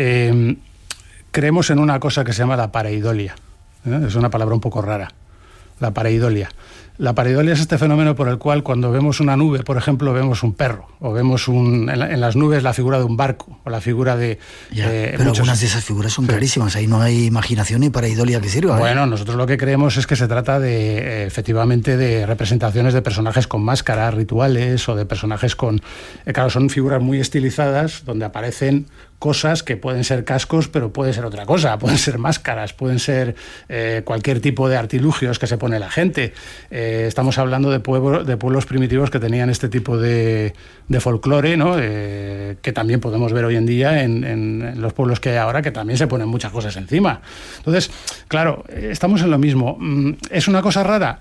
creemos en una cosa que se llama la pareidolia. Es una palabra un poco rara, la pareidolia. La pareidolia es este fenómeno por el cual cuando vemos una nube, por ejemplo, vemos un perro, o vemos en las nubes la figura de un barco, o la figura de... pero algunas de esas figuras son clarísimas, ahí no hay imaginación ni pareidolia que sirva. Bueno, nosotros lo que creemos es que se trata de, efectivamente, de representaciones de personajes con máscaras, rituales, o de personajes con... claro, son figuras muy estilizadas, donde aparecen cosas que pueden ser cascos, pero puede ser otra cosa, pueden ser máscaras, pueden ser cualquier tipo de artilugios que se pone la gente. Estamos hablando de pueblos primitivos que tenían este tipo de folclore, ¿no? Que también podemos ver hoy en día en los pueblos que hay ahora, que también se ponen muchas cosas encima. Entonces, claro, estamos en lo mismo. ¿Es una cosa rara?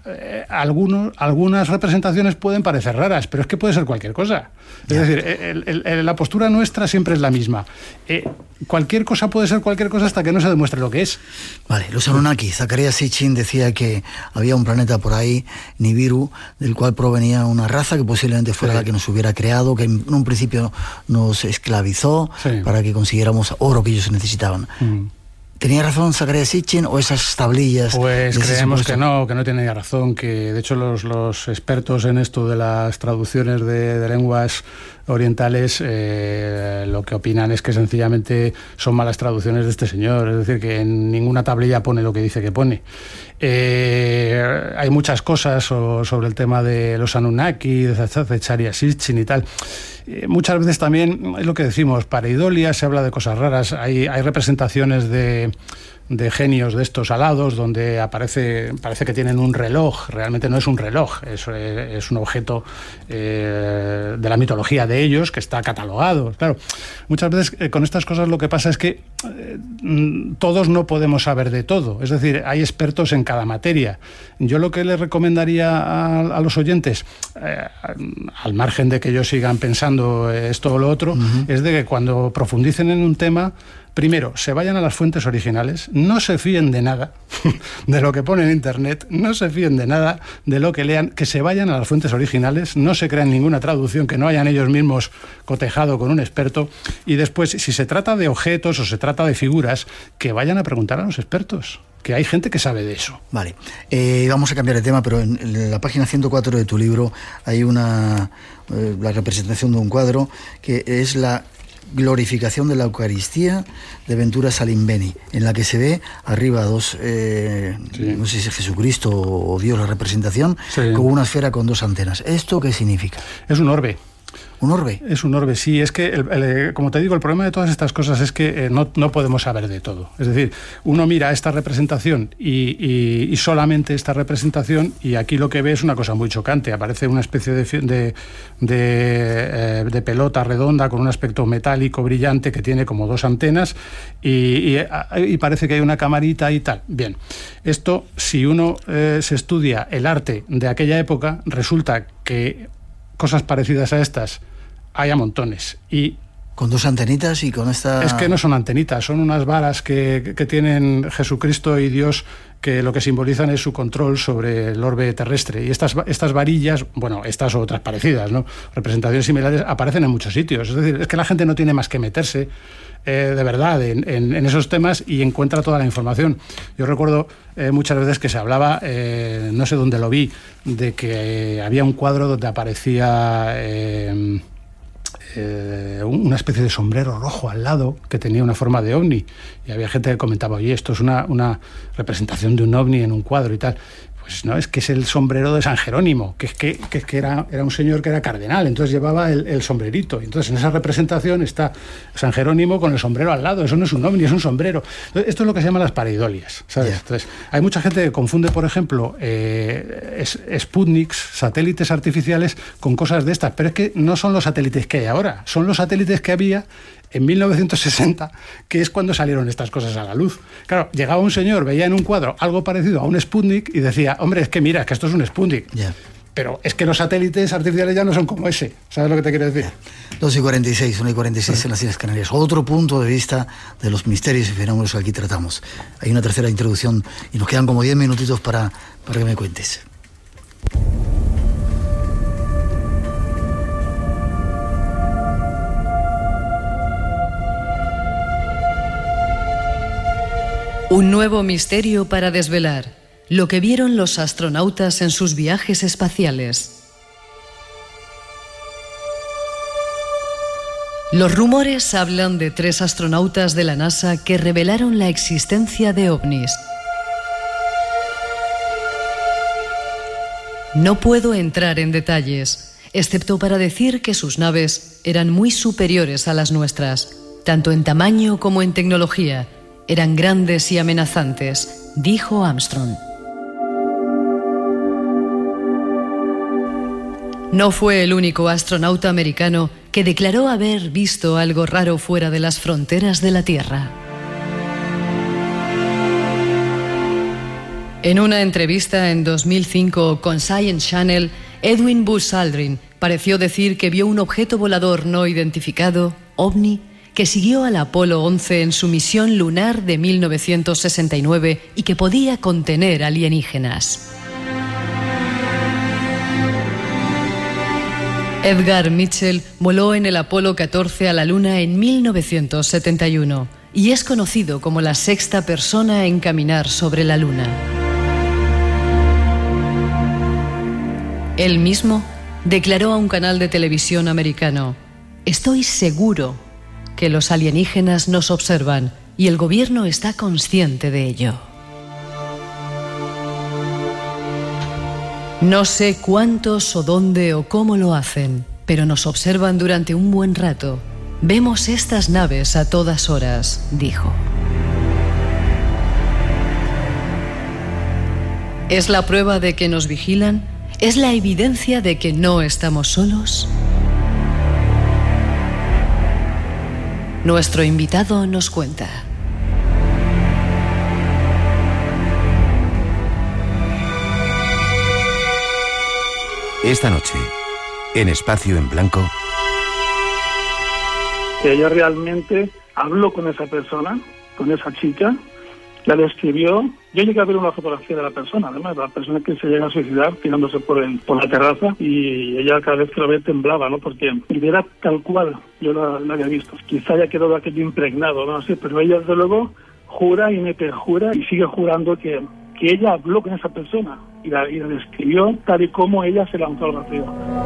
Algunas representaciones pueden parecer raras, pero es que puede ser cualquier cosa. Es decir, la postura nuestra siempre es la misma. Cualquier cosa puede ser cualquier cosa hasta que no se demuestre lo que es. Vale, los Anunnaki. Zecharia Sitchin decía que había un planeta por ahí, Nibiru, del cual provenía una raza que posiblemente fuera la que nos hubiera creado, que en un principio nos esclavizó para que consiguiéramos oro que ellos necesitaban. ¿Tenía razón Zecharia Sitchin o esas tablillas? Pues creemos que no tenía razón, que de hecho los expertos en esto de las traducciones de lenguas orientales lo que opinan es que sencillamente son malas traducciones de este señor, es decir, que en ninguna tablilla pone lo que dice que pone. Hay muchas cosas sobre el tema de los Anunnaki, de Zecharia Sitchin y tal. Muchas veces también es lo que decimos, pareidolia, se habla de cosas raras, hay representaciones de genios de estos alados donde parece que tienen un reloj. Realmente no es un reloj, es un objeto de la mitología de ellos que está catalogado. Claro, muchas veces con estas cosas lo que pasa es que todos no podemos saber de todo, es decir, hay expertos en cada materia. Yo lo que les recomendaría a los oyentes, al margen de que ellos sigan pensando esto o lo otro, es de que cuando profundicen en un tema, primero, se vayan a las fuentes originales, no se fíen de nada de lo que pone en Internet, no se fíen de nada de lo que lean, que se vayan a las fuentes originales, no se crean ninguna traducción que no hayan ellos mismos cotejado con un experto, y después, si se trata de objetos o se trata de figuras, que vayan a preguntar a los expertos, que hay gente que sabe de eso. Vale, vamos a cambiar de tema, pero en la página 104 de tu libro hay la representación de un cuadro que es la glorificación de la Eucaristía de Ventura Salimbeni, en la que se ve arriba dos, no sé si es Jesucristo o Dios la representación, con una esfera con dos antenas. ¿Esto qué significa? Es un orbe. ¿Un orbe? Es un orbe, sí. Es que, como te digo, el problema de todas estas cosas es que no podemos saber de todo. Es decir, uno mira esta representación y solamente esta representación, y aquí lo que ve es una cosa muy chocante. Aparece una especie de pelota redonda con un aspecto metálico brillante que tiene como dos antenas y parece que hay una camarita y tal. Bien, esto, si uno se estudia el arte de aquella época, resulta que cosas parecidas a estas hay a montones. Y con dos antenitas y con esta... Es que no son antenitas, son unas varas que tienen Jesucristo y Dios, que lo que simbolizan es su control sobre el orbe terrestre. Y estas varillas, bueno, estas o otras parecidas, ¿no?, representaciones similares, aparecen en muchos sitios. Es decir, es que la gente no tiene más que meterse de verdad en esos temas y encuentra toda la información. Yo recuerdo muchas veces que se hablaba, no sé dónde lo vi, de que había un cuadro donde aparecía una especie de sombrero rojo al lado que tenía una forma de ovni, y había gente que comentaba, oye, esto es una representación de un ovni en un cuadro y tal. Pues no, es que es el sombrero de San Jerónimo, que era un señor que era cardenal, entonces llevaba el sombrerito. Entonces en esa representación está San Jerónimo con el sombrero al lado. Eso no es un ovni, es un sombrero. Entonces, esto es lo que se llama las pareidolias, ¿sabes? Yeah. Entonces hay mucha gente que confunde, por ejemplo, Sputniks, satélites artificiales, con cosas de estas, pero es que no son los satélites que hay ahora, son los satélites que había en 1960, que es cuando salieron estas cosas a la luz. Claro, llegaba un señor, veía en un cuadro algo parecido a un Sputnik y decía, hombre, es que mira, es que esto es un Sputnik. Yeah. Pero es que los satélites artificiales ya no son como ese. ¿Sabes lo que te quiero decir? 2:46, 1:46 en las Islas Canarias. Otro punto de vista de los misterios y fenómenos que aquí tratamos. Hay una tercera introducción y nos quedan como 10 minutitos para que me cuentes. Un nuevo misterio para desvelar. Lo que vieron los astronautas en sus viajes espaciales. Los rumores hablan de 3 astronautas de la NASA que revelaron la existencia de ovnis. No puedo entrar en detalles, excepto para decir que sus naves eran muy superiores a las nuestras, tanto en tamaño como en tecnología. Eran grandes y amenazantes, dijo Armstrong. No fue el único astronauta americano que declaró haber visto algo raro fuera de las fronteras de la Tierra. En una entrevista en 2005 con Science Channel, Edwin Buzz Aldrin pareció decir que vio un objeto volador no identificado, ovni, que siguió al Apolo 11 en su misión lunar de 1969 y que podía contener alienígenas. Edgar Mitchell voló en el Apolo 14 a la Luna en 1971 y es conocido como la 6ª persona en caminar sobre la Luna. Él mismo declaró a un canal de televisión americano: "Estoy seguro que los alienígenas nos observan y el gobierno está consciente de ello". No sé cuántos o dónde o cómo lo hacen, pero nos observan durante un buen rato. Vemos estas naves a todas horas, dijo. ¿Es la prueba de que nos vigilan? ¿Es la evidencia de que no estamos solos? Nuestro invitado nos cuenta. Esta noche, en Espacio en Blanco... Ella realmente habló con esa persona, con esa chica, la describió. Yo llegué a ver una fotografía de la persona, además, la persona que se llega a suicidar tirándose por la terraza, y ella cada vez que lo ve temblaba, ¿no? Porque era tal cual yo la había visto. Quizá haya quedado aquello impregnado, no sé, pero ella desde luego jura y me perjura y sigue jurando que ella habló con esa persona y la describió tal y como ella se lanzó al vacío.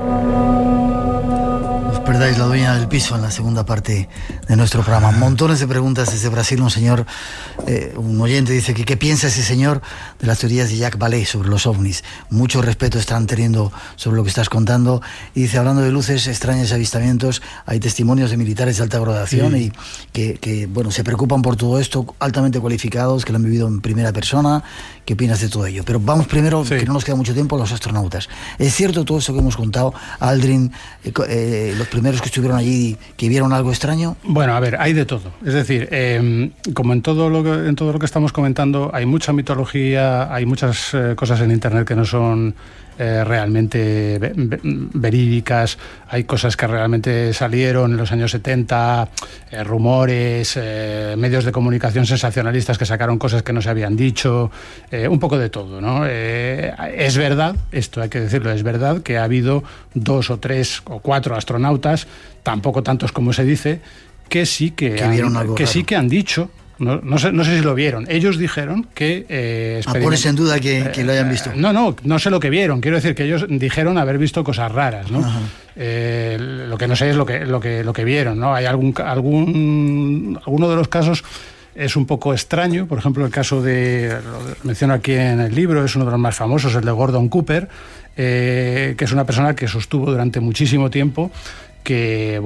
No os perdáis La dueña del piso en la segunda parte de nuestro programa. Montones de preguntas desde Brasil. Un oyente dice que qué piensa ese señor de las teorías de Jacques Vallée sobre los ovnis. Mucho respeto están teniendo sobre lo que estás contando. Y dice, hablando de luces extrañas y avistamientos, hay testimonios de militares de alta graduación y que se preocupan por todo esto, altamente cualificados, que lo han vivido en primera persona. ¿Qué opinas de todo ello? Pero vamos primero, que no nos queda mucho tiempo, a los astronautas. ¿Es cierto todo eso que hemos contado? Aldrin, los primeros que estuvieron allí, que vieron algo extraño. Bueno, a ver, hay de todo. Es decir, como en todo lo que estamos comentando, hay mucha mitología, hay muchas cosas en Internet que no son realmente verídicas. Hay cosas que realmente salieron en los años 70, rumores, medios de comunicación sensacionalistas que sacaron cosas que no se habían dicho, un poco de todo, ¿no? Es verdad, esto hay que decirlo, es verdad que ha habido 2 o 3 o 4 astronautas, tampoco tantos como se dice, que sí que han dicho. No sé si lo vieron. Ellos dijeron que... pones en duda que lo hayan visto. No sé lo que vieron. Quiero decir que ellos dijeron haber visto cosas raras, ¿no? Lo que no sé es lo que vieron, ¿no? Hay alguno de los casos es un poco extraño. Por ejemplo, el caso lo menciono aquí en el libro, es uno de los más famosos, el de Gordon Cooper, que es una persona que sostuvo durante muchísimo tiempo que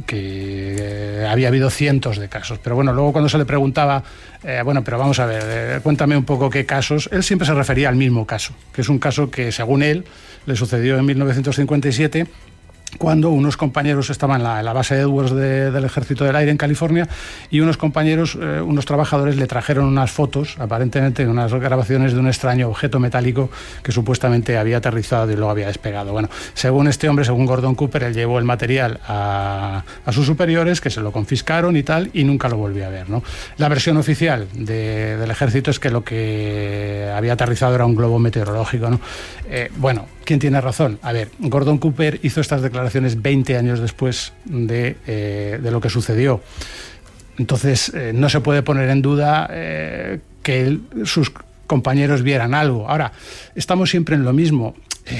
había habido cientos de casos. Pero bueno, luego cuando se le preguntaba, pero vamos a ver, cuéntame un poco qué casos, él siempre se refería al mismo caso, que es un caso que, según él, le sucedió en 1957, cuando unos compañeros estaban en la base Edwards del Ejército del Aire en California, y unos compañeros, unos trabajadores, le trajeron unas fotos, aparentemente unas grabaciones de un extraño objeto metálico que supuestamente había aterrizado y luego había despegado. Bueno, según este hombre, según Gordon Cooper, él llevó el material a sus superiores, que se lo confiscaron y tal, y nunca lo volvió a ver, ¿no? La versión oficial del Ejército es que lo que había aterrizado era un globo meteorológico, ¿no? ¿Quién tiene razón? A ver, Gordon Cooper hizo estas declaraciones 20 años después de lo que sucedió. Entonces, no se puede poner en duda que sus compañeros vieran algo. Ahora, estamos siempre en lo mismo.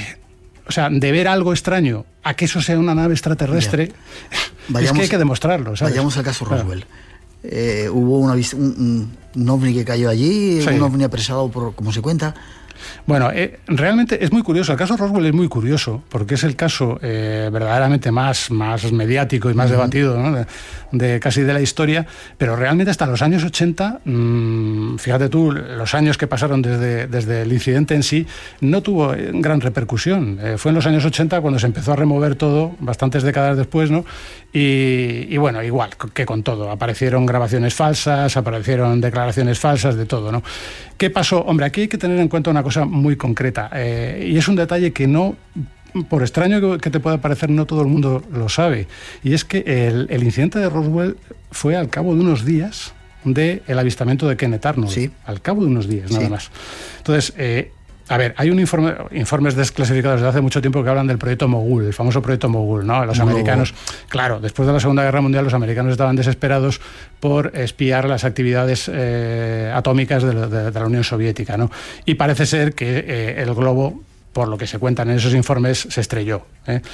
De ver algo extraño a que eso sea una nave extraterrestre, es que hay que demostrarlo, ¿sabes? Vayamos al caso Roswell. Hubo un ovni que cayó allí, sí. Un ovni apresado, como se cuenta. Bueno, realmente es muy curioso. El caso Roswell es muy curioso porque es el caso verdaderamente más mediático y más debatido, ¿no? de casi de la historia, pero realmente hasta los años 80, fíjate tú, los años que pasaron desde el incidente en sí, no tuvo gran repercusión. Fue en los años 80 cuando se empezó a remover todo, bastantes décadas después, ¿no? Y bueno, igual que con todo, aparecieron grabaciones falsas, aparecieron declaraciones falsas, de todo, ¿no? ¿Qué pasó? Hombre, aquí hay que tener en cuenta una cosa muy concreta, y es un detalle que no, por extraño que te pueda parecer, no todo el mundo lo sabe, y es que el incidente de Roswell fue al cabo de unos días del avistamiento de Kenneth Arnold. Sí. Al cabo de unos días, nada más. Entonces, hay informes desclasificados desde hace mucho tiempo que hablan del proyecto Mogul, el famoso proyecto Mogul, ¿no? Los americanos, claro, después de la Segunda Guerra Mundial, los americanos estaban desesperados por espiar las actividades atómicas de la Unión Soviética, ¿no? Y parece ser que el globo, por lo que se cuentan en esos informes, se estrelló.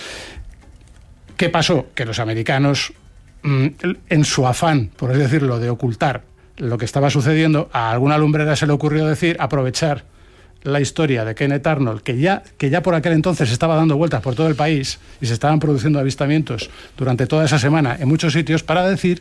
¿Qué pasó? Que los americanos, en su afán, por así decirlo, de ocultar lo que estaba sucediendo, a alguna lumbrera se le ocurrió aprovechar la historia de Kenneth Arnold, que ya por aquel entonces estaba dando vueltas por todo el país y se estaban produciendo avistamientos durante toda esa semana en muchos sitios, para decir,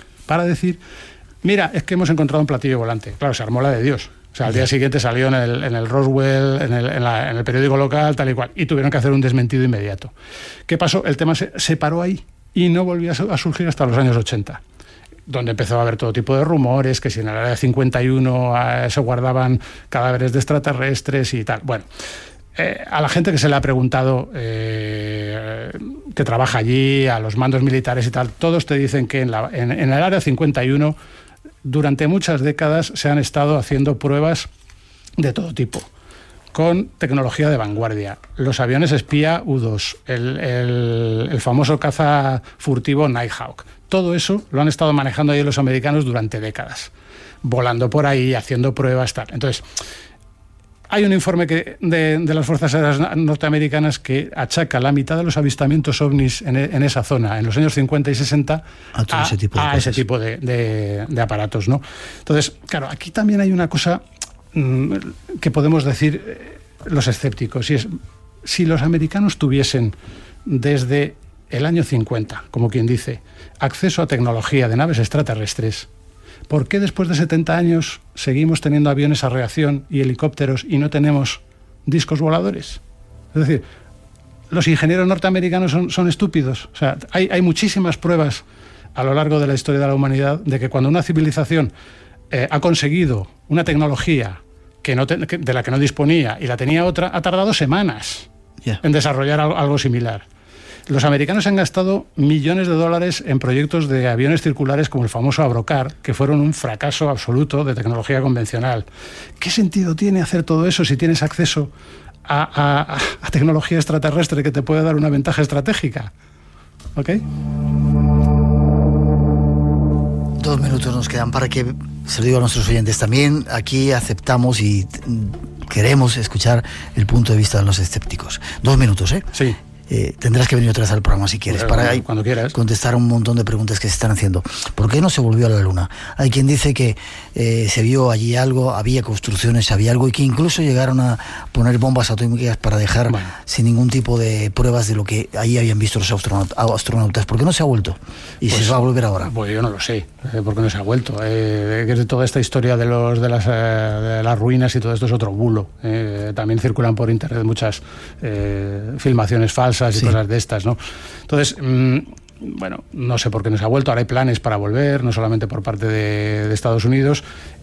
mira, es que hemos encontrado un platillo volante. Claro, se armó la de Dios. O sea, al día siguiente salió en el Roswell, en el periódico local, tal y cual, y tuvieron que hacer un desmentido inmediato. ¿Qué pasó? El tema se paró ahí y no volvió a surgir hasta los años 80. Donde empezó a haber todo tipo de rumores, que si en el área 51 se guardaban cadáveres de extraterrestres y tal. Bueno, a la gente que se le ha preguntado, que trabaja allí, a los mandos militares y tal, todos te dicen que en el área 51 durante muchas décadas se han estado haciendo pruebas de todo tipo, con tecnología de vanguardia. Los aviones espía U-2, el famoso caza furtivo Nighthawk. Todo eso lo han estado manejando ahí los americanos durante décadas, volando por ahí, haciendo pruebas, tal. Entonces, hay un informe de las Fuerzas Aéreas norteamericanas que achaca la mitad de los avistamientos ovnis en esa zona, en los años 50 y 60, a ese tipo de aparatos, ¿no? Entonces, claro, aquí también hay una cosa que podemos decir los escépticos, y es, si los americanos tuviesen desde el año 50, como quien dice, acceso a tecnología de naves extraterrestres, ¿por qué después de 70 años seguimos teniendo aviones a reacción y helicópteros y no tenemos discos voladores? Es decir, ¿los ingenieros norteamericanos son estúpidos? O sea, hay muchísimas pruebas a lo largo de la historia de la humanidad de que cuando una civilización ha conseguido una tecnología de la que no disponía y la tenía otra, ha tardado semanas en desarrollar algo similar. Los americanos han gastado millones de dólares en proyectos de aviones circulares como el famoso Avrocar, que fueron un fracaso absoluto de tecnología convencional. ¿Qué sentido tiene hacer todo eso si tienes acceso a tecnología extraterrestre que te puede dar una ventaja estratégica? ¿Ok? 2 minutos nos quedan para que se lo digo a nuestros oyentes también. Aquí aceptamos y queremos escuchar el punto de vista de los escépticos. 2 minutos, ¿eh? Sí. tendrás que venir otra vez al programa si quieres, bueno, para cuando quieras contestar un montón de preguntas que se están haciendo. ¿Por qué no se volvió a la Luna? Hay quien dice que se vio allí algo, había construcciones, había algo, y que incluso llegaron a poner bombas atómicas para dejar sin ningún tipo de pruebas de lo que allí habían visto los astronautas. ¿Por qué no se ha vuelto? ¿Y se va a volver ahora? Pues yo no lo sé, ¿por qué no se ha vuelto? Que toda esta historia de las ruinas y todo esto es otro bulo. También circulan por internet muchas filmaciones falsas y cosas de estas, ¿no? Entonces, bueno, no sé por qué no se ha vuelto. Ahora hay planes para volver, no solamente por parte de Estados Unidos.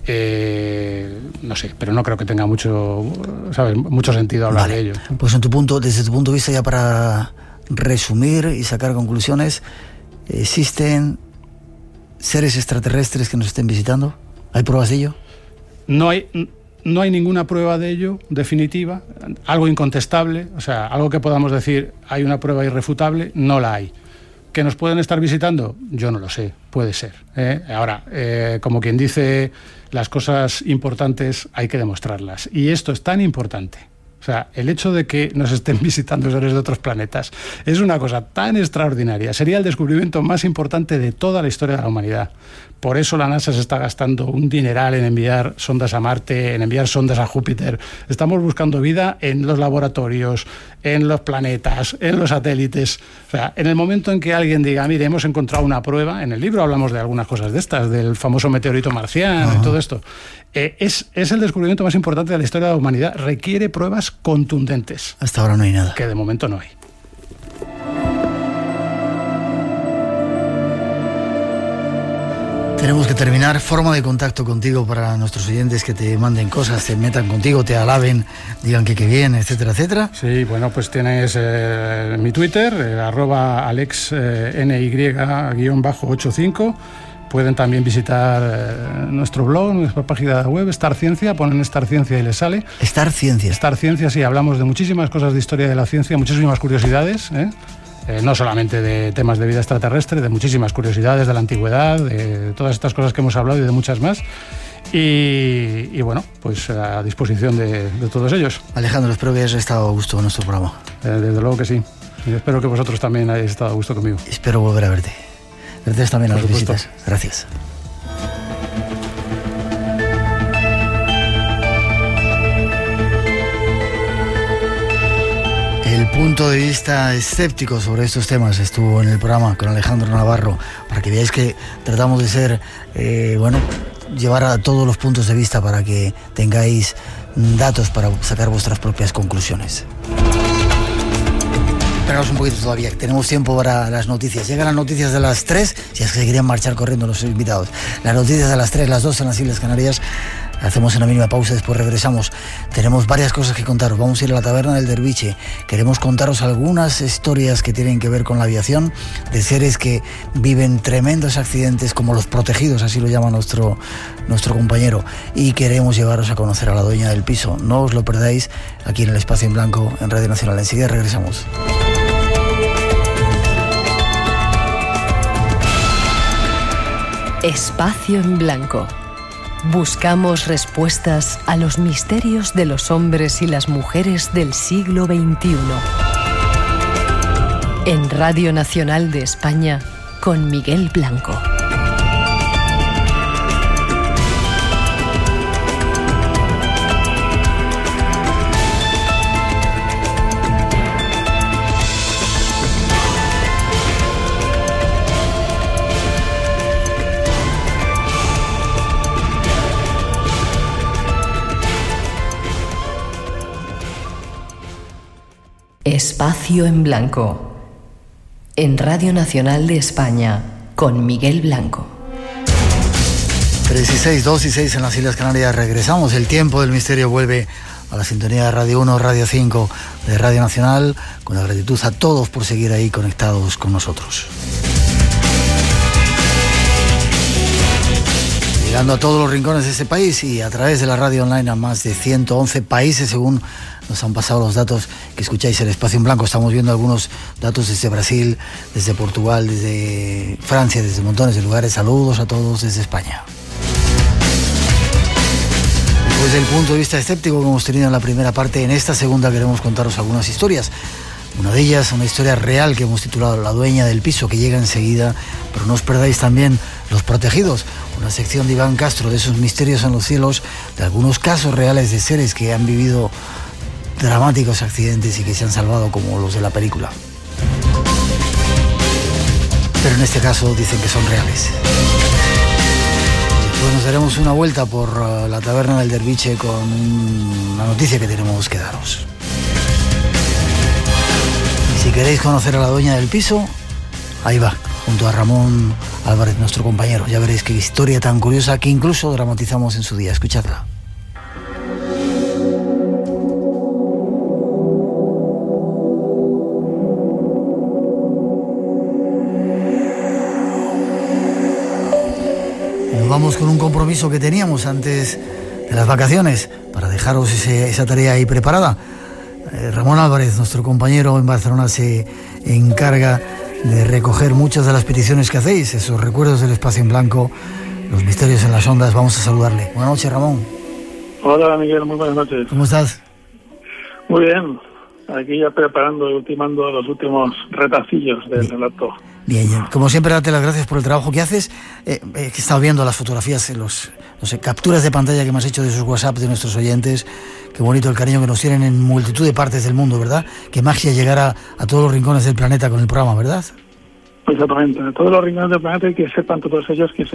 No sé, pero no creo que tenga mucho sentido hablar de ello. Pues desde tu punto de vista, ya para resumir y sacar conclusiones, ¿existen seres extraterrestres que nos estén visitando? ¿Hay pruebas de ello? No hay ninguna prueba de ello definitiva, algo incontestable, o sea, algo que podamos decir, hay una prueba irrefutable, no la hay. ¿Que nos pueden estar visitando? Yo no lo sé, puede ser. Ahora, como quien dice, las cosas importantes hay que demostrarlas. Y esto es tan importante. O sea, el hecho de que nos estén visitando seres de otros planetas es una cosa tan extraordinaria. Sería el descubrimiento más importante de toda la historia de la humanidad. Por eso la NASA se está gastando un dineral en enviar sondas a Marte, en enviar sondas a Júpiter. Estamos buscando vida en los laboratorios, en los planetas, en los satélites. O sea, en el momento en que alguien diga, mire, hemos encontrado una prueba, en el libro hablamos de algunas cosas de estas, del famoso meteorito marciano y todo esto. Es el descubrimiento más importante de la historia de la humanidad. Requiere pruebas contundentes. Hasta ahora no hay nada. Que de momento no hay. Tenemos que terminar. Forma de contacto contigo para nuestros oyentes, que te manden cosas, se metan contigo, te alaben, digan que qué bien, etcétera, etcétera. Sí, bueno, pues tienes mi Twitter, @AlexNY_85. Pueden también visitar nuestro blog, nuestra página web, Star Ciencia, ponen Star Ciencia y les sale. Star Ciencia. Star Ciencia, sí, hablamos de muchísimas cosas de historia de la ciencia, muchísimas curiosidades, no solamente de temas de vida extraterrestre, de muchísimas curiosidades de la antigüedad, de todas estas cosas que hemos hablado y de muchas más. Y bueno, pues a disposición de todos ellos. Alejandro, espero que hayas estado a gusto en nuestro programa. Desde luego que sí. Y espero que vosotros también hayáis estado a gusto conmigo. Espero volver a verte. Gracias también a las visitas. Gracias. El punto de vista escéptico sobre estos temas estuvo en el programa con Alejandro Navarro, para que veáis que tratamos de ser, llevar a todos los puntos de vista para que tengáis datos para sacar vuestras propias conclusiones. Esperamos un poquito todavía, tenemos tiempo para las noticias. Llegan las noticias de las 3, si es que se querían marchar corriendo los invitados. Las noticias de las 3, las 2 en las Islas Canarias. Hacemos una mínima pausa, después regresamos. Tenemos varias cosas que contaros. Vamos a ir a la taberna del Derviche. Queremos contaros algunas historias que tienen que ver con la aviación, de seres que viven tremendos accidentes, como los protegidos, así lo llama nuestro compañero. Y queremos llevaros a conocer a la dueña del piso. No os lo perdáis aquí en el Espacio en Blanco, en Radio Nacional. Enseguida regresamos. Espacio en Blanco. Buscamos respuestas a los misterios de los hombres y las mujeres del siglo XXI. En Radio Nacional de España, con Miguel Blanco. Espacio en Blanco, en Radio Nacional de España, con Miguel Blanco. 3 y 6, 2 y 6 en las Islas Canarias. Regresamos, el tiempo del misterio vuelve a la sintonía de Radio 1, Radio 5 de Radio Nacional, con la gratitud a todos por seguir ahí conectados con nosotros. Llegando a todos los rincones de este país y a través de la radio online a más de 111 países, según nos han pasado los datos que escucháis. El Espacio en Blanco, estamos viendo algunos datos desde Brasil, desde Portugal, desde Francia, desde montones de lugares. Saludos a todos desde España. Después del punto de vista escéptico que hemos tenido en la primera parte, en esta segunda queremos contaros algunas historias. Una de ellas, una historia real que hemos titulado La dueña del piso, que llega enseguida, pero no os perdáis también Los protegidos, una sección de Iván Castro de esos misterios en los cielos, de algunos casos reales de seres que han vivido dramáticos accidentes y que se han salvado, como los de la película. Pero en este caso dicen que son reales. Después nos daremos una vuelta por la taberna del Derviche con la noticia que tenemos que daros. Y si queréis conocer a la dueña del piso, ahí va, junto a Ramón Álvarez, nuestro compañero. Ya veréis qué historia tan curiosa que incluso dramatizamos en su día. Escuchadla. Vamos con un compromiso que teníamos antes de las vacaciones para dejaros esa tarea ahí preparada. Ramón Álvarez, nuestro compañero en Barcelona, se encarga de recoger muchas de las peticiones que hacéis, esos recuerdos del espacio en blanco, los misterios en las ondas. Vamos a saludarle. Buenas noches, Ramón. Hola, Miguel, muy buenas noches. ¿Cómo estás? Muy bien, aquí ya preparando y ultimando los últimos retacillos del relato. Bien, como siempre, date las gracias por el trabajo que haces. Que he estado viendo las fotografías, capturas de pantalla que me has hecho de esos WhatsApp de nuestros oyentes. Qué bonito el cariño que nos tienen en multitud de partes del mundo, ¿verdad? Qué magia llegar a todos los rincones del planeta con el programa, ¿verdad? Exactamente, de todos los rincones del planeta, y que sepan todos ellos que se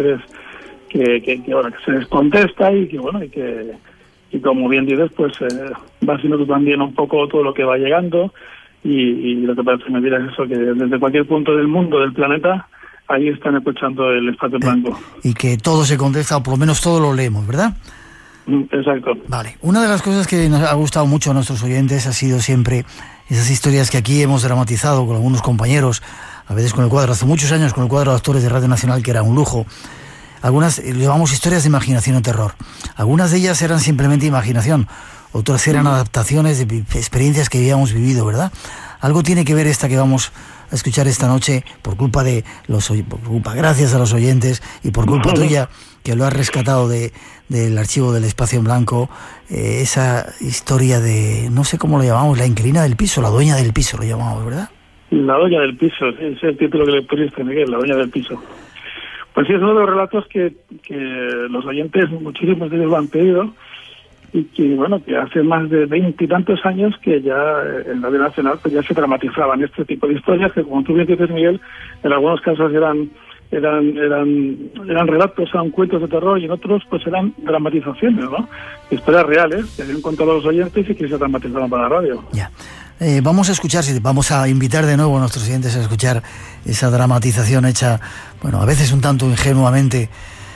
les contesta y como bien dices, pues vas viendo tú también un poco todo lo que va llegando. Y lo que parece mentira es eso, que desde cualquier punto del mundo, del planeta, ahí están escuchando el espacio blanco. Y que todo se contesta, o por lo menos todo lo leemos, ¿verdad? Exacto. Vale. Una de las cosas que nos ha gustado mucho a nuestros oyentes ha sido siempre esas historias que aquí hemos dramatizado con algunos compañeros, a veces con el cuadro, hace muchos años con el cuadro de actores de Radio Nacional, que era un lujo. Algunas llamamos historias de imaginación o terror. Algunas de ellas eran simplemente imaginación. Otras eran adaptaciones de experiencias que habíamos vivido, ¿verdad? Algo tiene que ver esta que vamos a escuchar esta noche gracias a los oyentes y por culpa tuya, que lo has rescatado del archivo del espacio en blanco, esa historia de, no sé cómo lo llamamos, la inquilina del piso, la dueña del piso lo llamamos, ¿verdad? La dueña del piso, ese es el título que le pusiste, Miguel, la dueña del piso. Pues sí, es uno de los relatos que los oyentes, muchísimos de ellos lo han pedido, y que hace más de 20 y tantos años que ya en Radio Nacional pues ya se dramatizaban este tipo de historias, que como tú bien dices, Miguel, en algunos casos eran relatos, eran cuentos de terror, y en otros pues eran dramatizaciones, ¿no? Historias reales que habían contado los oyentes y que se dramatizaban para la radio. Ya. Vamos a invitar de nuevo a nuestros oyentes a escuchar esa dramatización hecha, a veces un tanto ingenuamente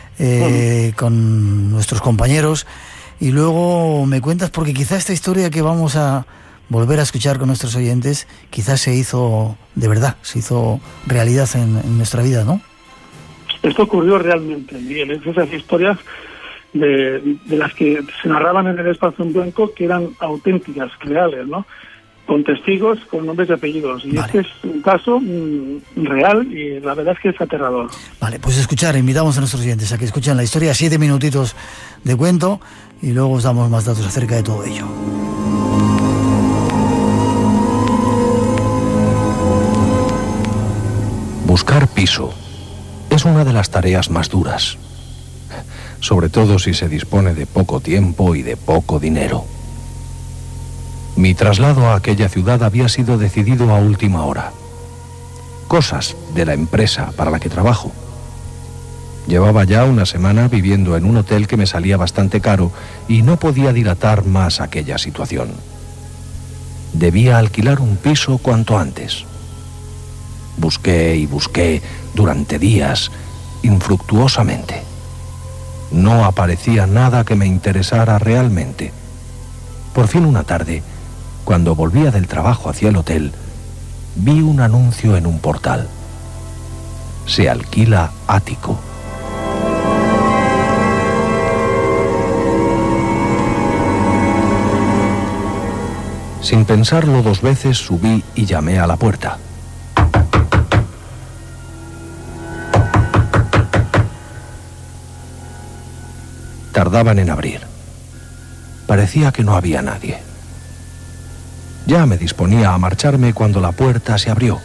con nuestros compañeros. Y luego me cuentas, porque quizá esta historia que vamos a volver a escuchar con nuestros oyentes, quizás se hizo de verdad, se hizo realidad en nuestra vida, ¿no? Esto ocurrió realmente, Miguel. Es esas historias de las que se narraban en el espacio en blanco, que eran auténticas, reales, ¿no? Con testigos, con nombres y apellidos. Y Este es un caso real, y la verdad es que es aterrador. Vale, pues invitamos a nuestros oyentes a que escuchen la historia, 7 minutitos de cuento, y luego os damos más datos acerca de todo ello. Buscar piso es una de las tareas más duras, sobre todo si se dispone de poco tiempo y de poco dinero. Mi traslado a aquella ciudad había sido decidido a última hora. Cosas de la empresa para la que trabajo. Llevaba ya una semana viviendo en un hotel que me salía bastante caro y no podía dilatar más aquella situación. Debía alquilar un piso cuanto antes. Busqué y busqué durante días, infructuosamente. No aparecía nada que me interesara realmente. Por fin una tarde, cuando volvía del trabajo hacia el hotel, vi un anuncio en un portal. Se alquila ático. Sin pensarlo 2 veces, subí y llamé a la puerta. Tardaban en abrir. Parecía que no había nadie. Ya me disponía a marcharme cuando la puerta se abrió.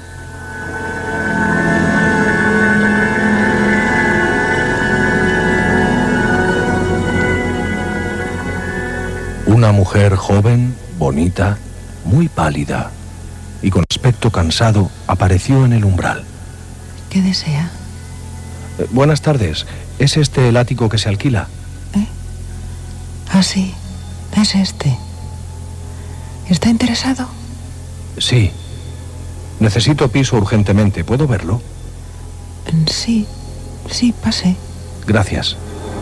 Una mujer joven, bonita, muy pálida y con aspecto cansado apareció en el umbral. ¿Qué desea? Buenas tardes. ¿Es este el ático que se alquila? Ah, sí. Es este. ¿Está interesado? Sí. Necesito piso urgentemente. ¿Puedo verlo? Sí. Sí, pase. Gracias.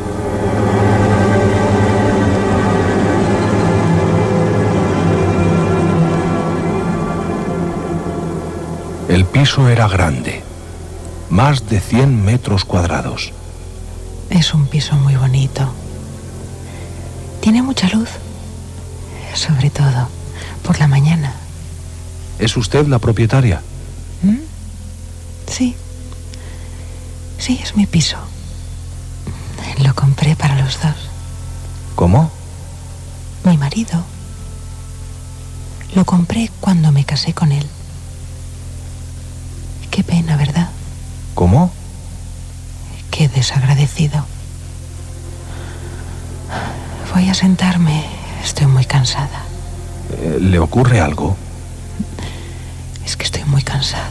El piso era grande. Más de 100 metros cuadrados. Es un piso muy bonito. Tiene mucha luz. Sobre todo por la mañana. ¿Es usted la propietaria? Sí. Sí, es mi piso. Lo compré para los dos. ¿Cómo? Mi marido. Lo compré cuando me casé con él. Qué pena, ¿verdad? ¿Cómo? Qué desagradecido. Voy a sentarme. Estoy muy cansada. ¿Le ocurre algo? Es que estoy muy cansada.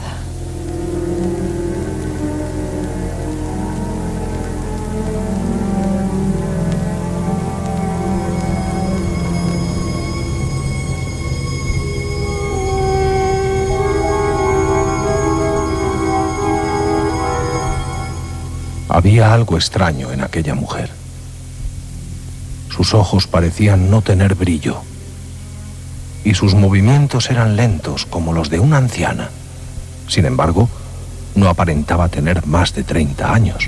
Había algo extraño en aquella mujer. Sus ojos parecían no tener brillo y sus movimientos eran lentos como los de una anciana. Sin embargo, no aparentaba tener más de 30 años.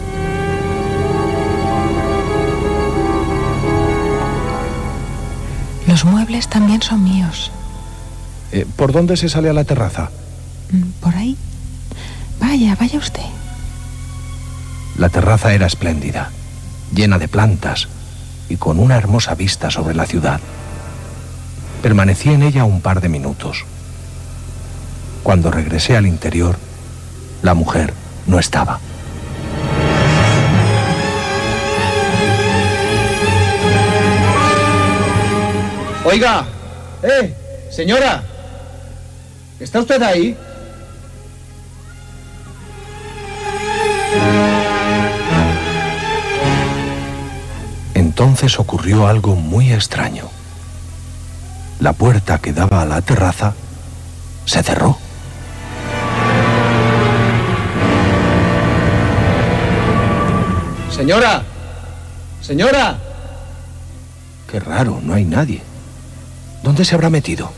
Los muebles también son míos. ¿Por dónde se sale a la terraza? Por ahí. Vaya usted. La terraza era espléndida, llena de plantas y con una hermosa vista sobre la ciudad. Permanecí en ella un par de minutos. Cuando regresé al interior, la mujer no estaba. Oiga, señora, ¿está usted ahí? Entonces ocurrió algo muy extraño. La puerta que daba a la terraza se cerró. Señora, señora. Qué raro, no hay nadie. ¿Dónde se habrá metido?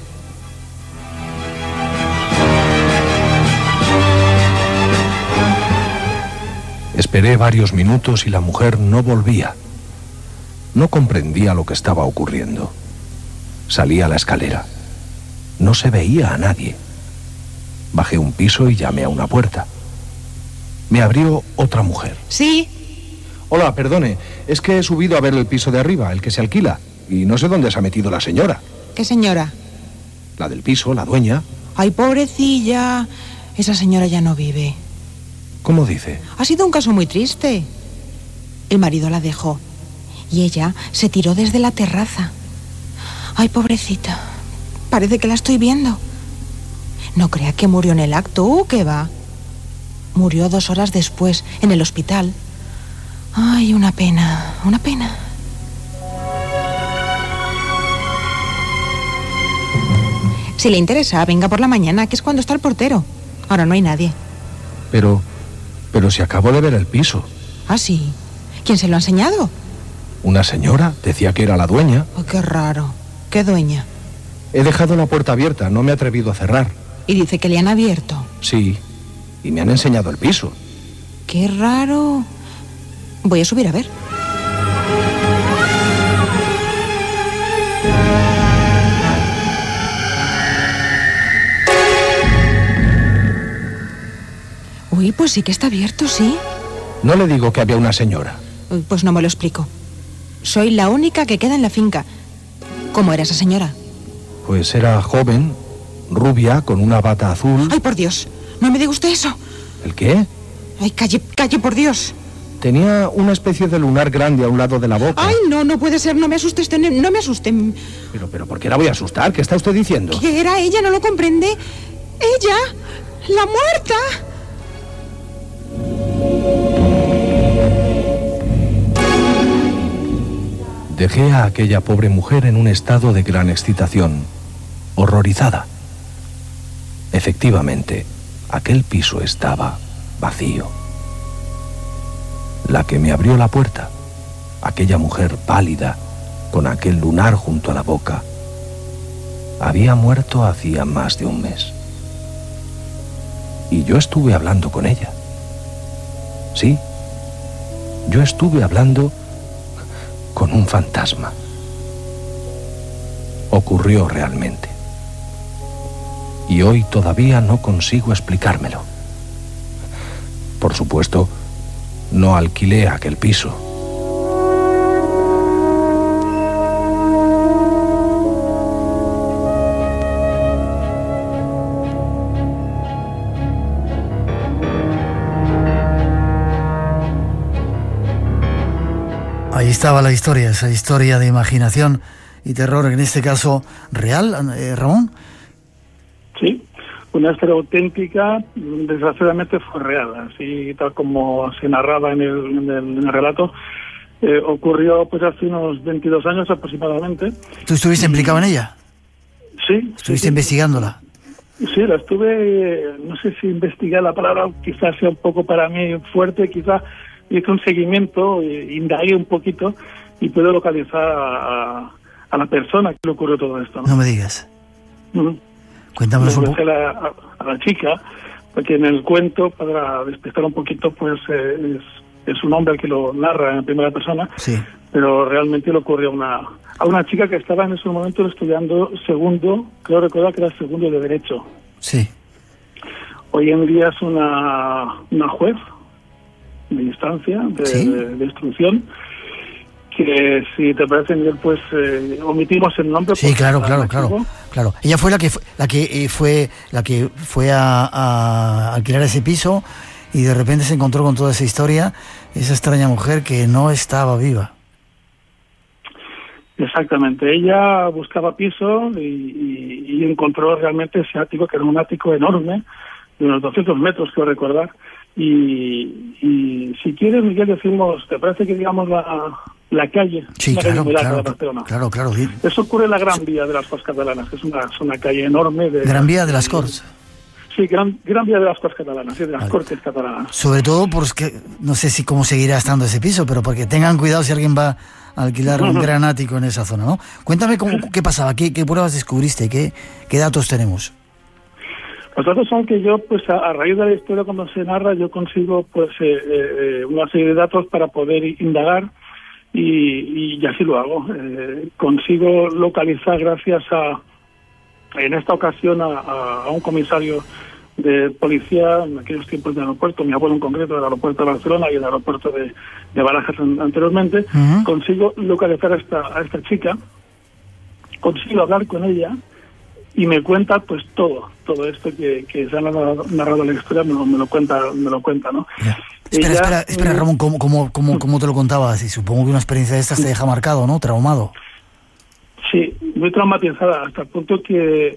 Esperé varios minutos y la mujer no volvía. No comprendía lo que estaba ocurriendo. Salí a la escalera. No se veía a nadie. Bajé un piso y llamé a una puerta. Me abrió otra mujer. Sí. Hola, perdone. Es que he subido a ver el piso de arriba, el que se alquila. Y no sé dónde se ha metido la señora. ¿Qué señora? La del piso, la dueña. Ay, pobrecilla. Esa señora ya no vive. ¿Cómo dice? Ha sido un caso muy triste. El marido la dejó y ella se tiró desde la terraza. Ay, pobrecita. Parece que la estoy viendo. No crea que murió en el acto. ¿Qué va? Murió 2 horas después, en el hospital. Ay, una pena, una pena. Si le interesa, venga por la mañana, que es cuando está el portero. Ahora no hay nadie. Pero si acabo de ver el piso. ¿Ah, sí? ¿Quién se lo ha enseñado? Una señora, decía que era la dueña. Oh, qué raro. ¿Qué dueña? He dejado la puerta abierta, no me he atrevido a cerrar. ¿Y dice que le han abierto? Sí, y me han enseñado el piso. Qué raro. Voy a subir a ver. Uy, pues sí que está abierto, sí. No le digo que había una señora. Uy, pues no me lo explico. Soy la única que queda en la finca. ¿Cómo era esa señora? Pues era joven, rubia, con una bata azul. ¡Ay, por Dios! No me diga usted eso. ¿El qué? ¡Ay, calle, por Dios! Tenía una especie de lunar grande a un lado de la boca. ¡Ay, no puede ser! No me asuste usted, no me asuste. Pero ¿por qué la voy a asustar? ¿Qué está usted diciendo? ¿Que era ella? ¿No lo comprende? ¡Ella! ¡La muerta! Dejé a aquella pobre mujer en un estado de gran excitación, horrorizada. Efectivamente, aquel piso estaba vacío. La que me abrió la puerta, aquella mujer pálida, con aquel lunar junto a la boca, había muerto hacía más de un mes. Y yo estuve hablando con ella. Sí, yo estuve hablando con un fantasma. Ocurrió realmente. Y hoy todavía no consigo explicármelo. Por supuesto, no alquilé aquel piso. Ahí estaba la historia, esa historia de imaginación y terror, en este caso real, Ramón. Sí, una historia auténtica, desgraciadamente fue real, así tal como se narraba en el relato. Ocurrió pues hace unos 22 años aproximadamente. ¿Tú estuviste implicado en ella? Sí. ¿Estuviste investigándola? Sí, la estuve, no sé si investigar la palabra quizás sea un poco para mí fuerte, quizás hice un seguimiento, indagué un poquito y pude localizar a la persona que le ocurrió todo esto, ¿no? No me digas. Cuéntanos un poco. A la chica, porque en el cuento, para despistar un poquito, pues es un hombre el que lo narra en primera persona, sí, pero realmente le ocurrió a una chica que estaba en ese momento estudiando segundo, creo recordar que era segundo de Derecho. Sí. Hoy en día es una juez de instancia, de instrucción, que si te parece, Miguel, pues omitimos el nombre. Sí, claro. Ella fue la que fue a alquilar ese piso y de repente se encontró con toda esa historia, esa extraña mujer que no estaba viva. Exactamente, ella buscaba piso y encontró realmente ese ático, que era un ático enorme, de unos 200 metros, quiero recordar. Y si quieres, Miguel, decimos, ¿te parece que digamos la calle? Sí, claro. Sí. Eso ocurre en la Gran Vía de las Corts Catalanas, que es una calle enorme. Gran Vía de las Corts. Sí, Gran Vía de las Corts Catalanas, sí, de las Cortes Catalanas. Sobre todo porque, no sé si cómo seguirá estando ese piso, pero porque tengan cuidado si alguien va a alquilar un gran ático en esa zona, ¿no? Cuéntame qué pasaba, qué pruebas descubriste, qué datos tenemos. Los datos son que yo, pues a raíz de la historia cuando se narra, yo consigo pues una serie de datos para poder indagar y así lo hago. Consigo localizar gracias en esta ocasión a un comisario de policía en aquellos tiempos del aeropuerto, mi abuelo en concreto del aeropuerto de Barcelona y el aeropuerto de Barajas anteriormente. Consigo localizar a esta chica, consigo hablar con ella y me cuenta pues todo esto que se ha narrado la historia, me lo cuenta, ¿no? Espera, Ramón, ¿cómo te lo contabas? Y supongo que una experiencia de estas te deja marcado, ¿no? Traumado. Sí, muy traumatizada, hasta el punto que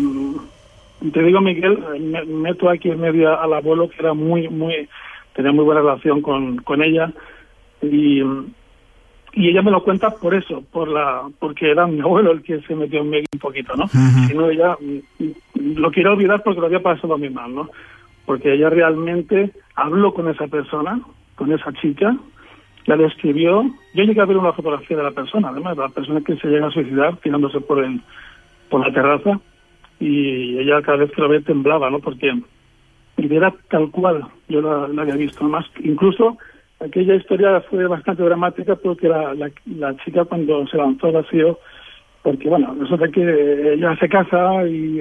te digo, Miguel, me meto aquí en medio al abuelo, que era tenía muy buena relación con ella, y ella me lo cuenta por eso, porque era mi abuelo el que se metió en medio un poquito, ¿no? Si no, ella lo quiero olvidar porque lo había pasado muy mal, ¿no? Porque ella realmente habló con esa persona, con esa chica, la describió. Yo llegué a ver una fotografía de la persona, además, la persona que se llega a suicidar tirándose por la terraza, y ella cada vez que lo ve temblaba, ¿no? Porque era tal cual yo la había visto. Además, incluso aquella historia fue bastante dramática porque la chica, cuando se lanzó al vacío, porque bueno, resulta que ella se casa y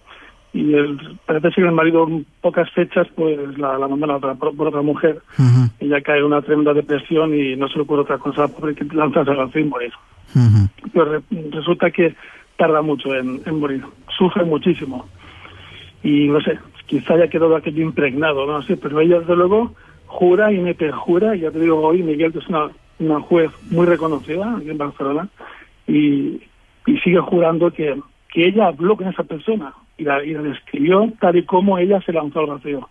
parece ser que el marido en pocas fechas pues la abandona por otra mujer. Ella cae en una tremenda depresión y no se le ocurre otra cosa pobre que lanzarse al vacío y morir. Pero resulta que tarda mucho en morir, sufre muchísimo. Y no sé, quizá haya quedado aquello impregnado, no sé, pero ella desde luego jura y me perjura, y ya te digo, hoy Miguel, que es una juez muy reconocida aquí en Barcelona, y sigue jurando que ella habló con esa persona y la describió tal y como ella se lanzó al vacío.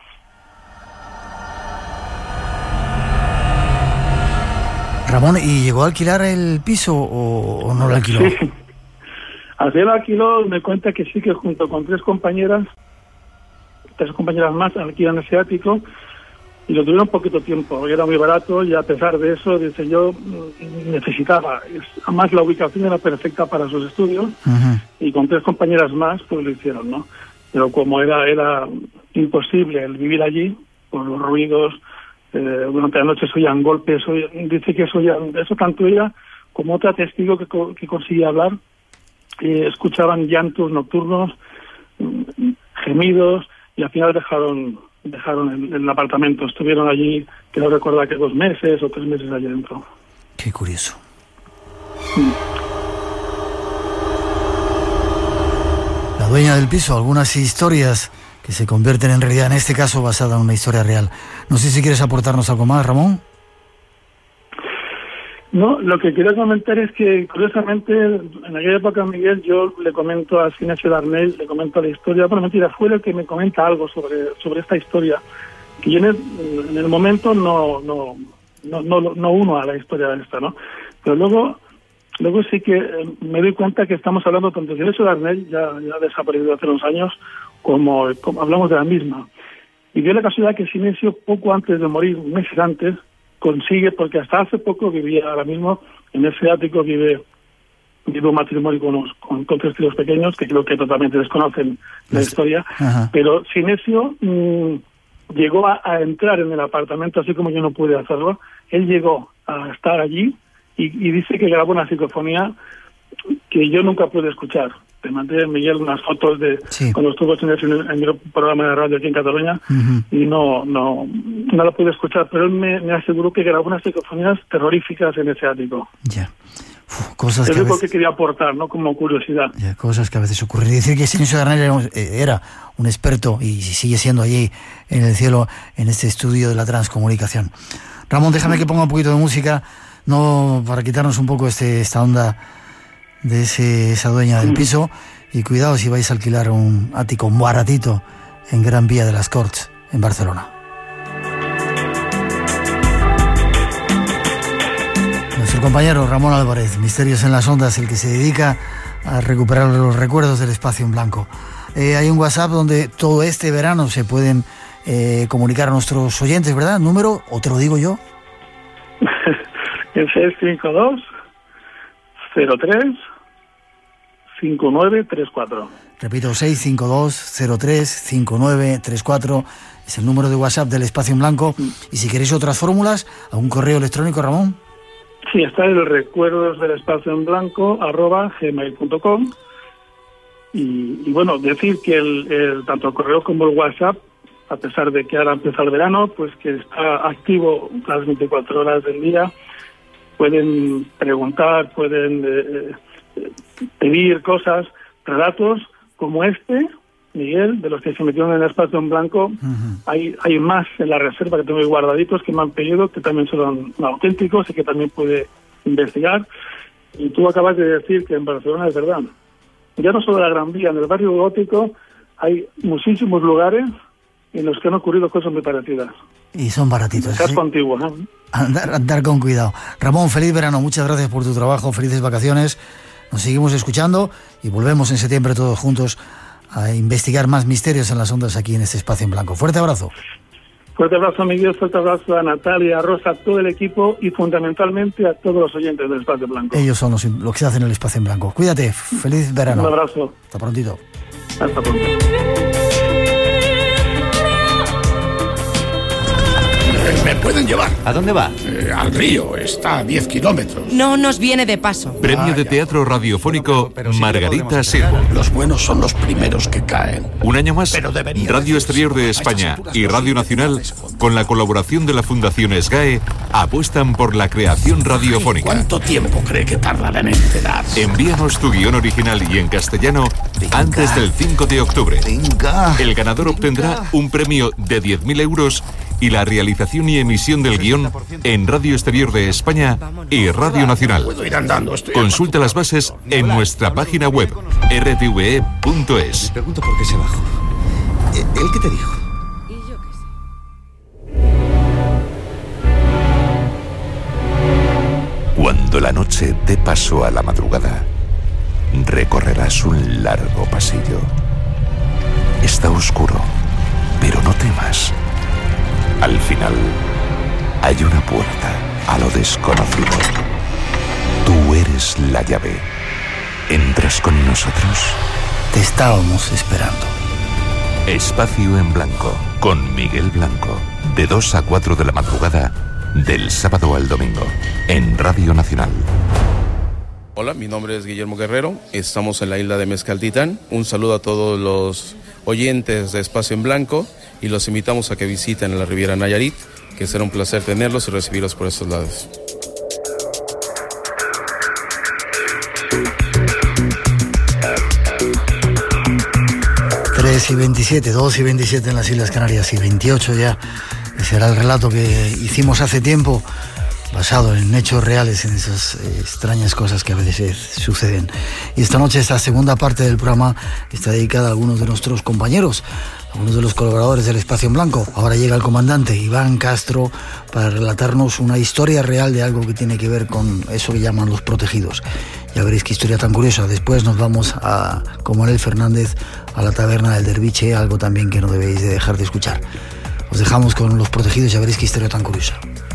Ramón, ¿y llegó a alquilar el piso o no lo alquiló? Sí, así lo alquiló. Me cuenta que sí, que junto con tres compañeras más alquilan ese ático, y lo tuvieron poquito tiempo, era muy barato, y a pesar de eso, dice, yo necesitaba, además la ubicación era perfecta para sus estudios, y con tres compañeras más pues lo hicieron, ¿no? Pero como era imposible el vivir allí, por los ruidos, durante la noche se oían golpes, dice que eso tanto ella como otra testigo que conseguía hablar, escuchaban llantos nocturnos, gemidos, y al final dejaron el apartamento. Estuvieron allí, que no recuerdo, que 2 meses o 3 meses allí dentro. Qué curioso. La dueña del piso, algunas historias que se convierten en realidad, en este caso basada en una historia real. No sé si quieres aportarnos algo más, Ramón. No, lo que quería comentar es que, curiosamente, en aquella época, Miguel, yo le comento a Sinesio Darnell, le comento la historia, pero mentira, fue el que me comenta algo sobre esta historia, que yo en el momento no uno a la historia de esta, ¿no? Pero luego sí que me doy cuenta que estamos hablando tanto de Sinesio Darnell, ya desaparecido hace unos años, como hablamos de la misma. Y dio la casualidad que Sinesio, poco antes de morir, meses antes, consigue, porque hasta hace poco vivía, ahora mismo en ese ático vive un matrimonio con 3 hijos pequeños, que creo que totalmente desconocen la historia. Ajá. Pero Sinesio llegó a entrar en el apartamento, así como yo no pude hacerlo. Él llegó a estar allí y dice que grabó una psicofonía que yo nunca pude escuchar. Te mandé, Miguel, unas fotos de cuando estuvo en el programa de radio aquí en Cataluña, y no la pude escuchar, pero él me aseguró que grabó unas psicofonías terroríficas en ese ático. Ya. Cosas es lo que quería aportar, ¿no? Como curiosidad. Ya, cosas que a veces ocurren. Y decir que Sinesio Darnell era un experto y sigue siendo allí en el cielo, en este estudio de la transcomunicación. Ramón, déjame que ponga un poquito de música, no para quitarnos un poco esta onda de esa dueña del piso, y cuidado si vais a alquilar un ático baratito en Gran Vía de las Corts, en Barcelona. Nuestro compañero Ramón Álvarez, Misterios en las Ondas, el que se dedica a recuperar los recuerdos del espacio en blanco. Hay un WhatsApp donde todo este verano se pueden comunicar a nuestros oyentes, ¿verdad? ¿Número? ¿O te lo digo yo? El 652 03 5934. Repito, 652-03-5934 es el número de WhatsApp del Espacio en Blanco. Y si queréis otras fórmulas, ¿a un correo electrónico, Ramón? Sí, está el recuerdos del espacio en blanco @gmail.com. Y bueno, decir que tanto el correo como el WhatsApp, a pesar de que ahora empieza el verano, pues que está activo las 24 horas del día. Pueden preguntar, pueden pedir cosas, relatos como este, Miguel, de los que se metieron en el espacio en blanco. Hay más en la reserva que tengo ahí guardaditos que me han pedido, que también son auténticos y que también puede investigar. Y tú acabas de decir que en Barcelona es verdad. Ya no solo en la Gran Vía, en el barrio gótico hay muchísimos lugares en los que han ocurrido cosas muy parecidas. Y son baratitos. El casco antiguo, ¿eh? Andar con cuidado. Ramón, feliz verano, muchas gracias por tu trabajo, felices vacaciones. Nos seguimos escuchando y volvemos en septiembre todos juntos a investigar más misterios en las ondas aquí en este espacio en blanco. Fuerte abrazo. Fuerte abrazo, Miguel, fuerte abrazo a Natalia, a Rosa, a todo el equipo y fundamentalmente a todos los oyentes del espacio en blanco. Ellos son los que hacen el espacio en blanco. Cuídate, feliz verano. Un abrazo. Hasta prontito. Hasta pronto. ¿Me pueden llevar? ¿A dónde va? Al río, está a 10 kilómetros. No nos viene de paso. Premio de Teatro Radiofónico Margarita Sirgo. Los buenos son los primeros que caen. Un año más, Radio Exterior de España y Radio Nacional, con la colaboración de la Fundación SGAE, apuestan por la creación radiofónica. ¿Cuánto tiempo cree que tardarán en enterarse? Envíanos tu guión original y en castellano antes del 5 de octubre. El ganador obtendrá un premio de 10.000 euros y la realización y emisión del guión en Radio Exterior de España y Radio Nacional. Consulta las bases en nuestra página web rtve.es. Pregunto por qué se bajó. ¿Él qué te dijo? Cuando la noche dé paso a la madrugada, recorrerás un largo pasillo. Está oscuro, pero no temas. Al final, hay una puerta a lo desconocido. Tú eres la llave. ¿Entras con nosotros? Te estábamos esperando. Espacio en Blanco, con Miguel Blanco. De 2 a 4 de la madrugada, del sábado al domingo, en Radio Nacional. Hola, mi nombre es Guillermo Guerrero. Estamos en la isla de Mezcaltitán. Un saludo a todos los oyentes de Espacio en Blanco y los invitamos a que visiten la Riviera Nayarit, que será un placer tenerlos y recibirlos por estos lados. Y 27, 2 y 27 en las Islas Canarias y 28 ya. Ese era el relato que hicimos hace tiempo, basado en hechos reales, en esas extrañas cosas que a veces suceden. Y esta noche, esta segunda parte del programa está dedicada a algunos de nuestros compañeros, algunos de los colaboradores del Espacio en Blanco. Ahora llega el comandante Iván Castro para relatarnos una historia real de algo que tiene que ver con eso que llaman los protegidos. Ya veréis qué historia tan curiosa. Después nos vamos a, como Manuel Fernández, a la taberna del Derviche, algo también que no debéis de dejar de escuchar. Os dejamos con los protegidos, ya veréis qué historia tan curiosa.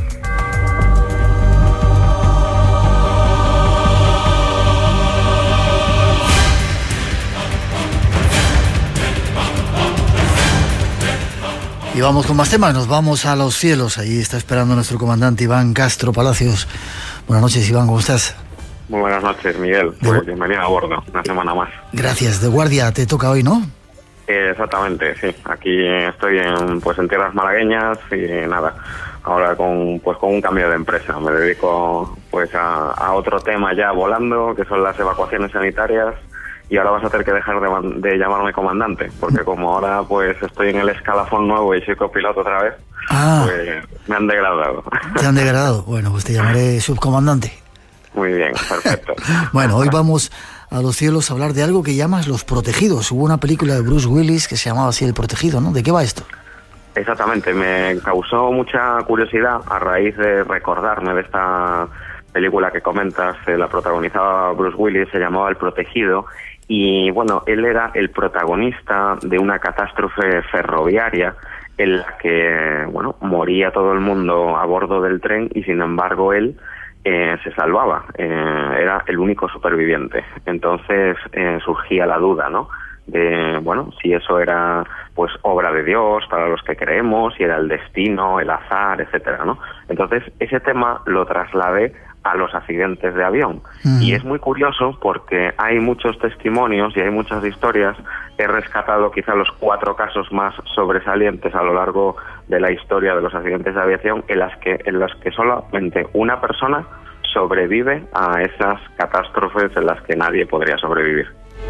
Y vamos con más temas, nos vamos a los cielos. Ahí está esperando nuestro comandante Iván Castro Palacios. Buenas noches, Iván, ¿cómo estás? Muy buenas noches, Miguel. Pues bienvenido a bordo, una semana más. Gracias. De guardia te toca hoy, ¿no? Exactamente, sí. Aquí estoy en tierras malagueñas y nada. Ahora con un cambio de empresa. Me dedico a otro tema ya volando, que son las evacuaciones sanitarias. Y ahora vas a tener que dejar de llamarme comandante, porque como ahora estoy en el escalafón nuevo y soy copiloto otra vez, pues me han degradado. ¿Te han degradado? Bueno, pues te llamaré subcomandante. Muy bien, perfecto. Bueno, hoy vamos a los cielos a hablar de algo que llamas Los Protegidos. Hubo una película de Bruce Willis que se llamaba así El Protegido, ¿no? ¿De qué va esto? Exactamente, me causó mucha curiosidad a raíz de recordarme de esta película que comentas. La protagonizaba Bruce Willis, se llamaba El Protegido. Y bueno, él era el protagonista de una catástrofe ferroviaria en la que, moría todo el mundo a bordo del tren y sin embargo él se salvaba, era el único superviviente. Entonces surgía la duda, ¿no? De, si eso era obra de Dios para los que creemos, si era el destino, el azar, etcétera, ¿no? Entonces ese tema lo trasladé a los accidentes de avión. Y es muy curioso porque hay muchos testimonios y hay muchas historias. He rescatado quizá los 4 casos más sobresalientes a lo largo de la historia de los accidentes de aviación en las que solamente una persona sobrevive a esas catástrofes en las que nadie podría sobrevivir.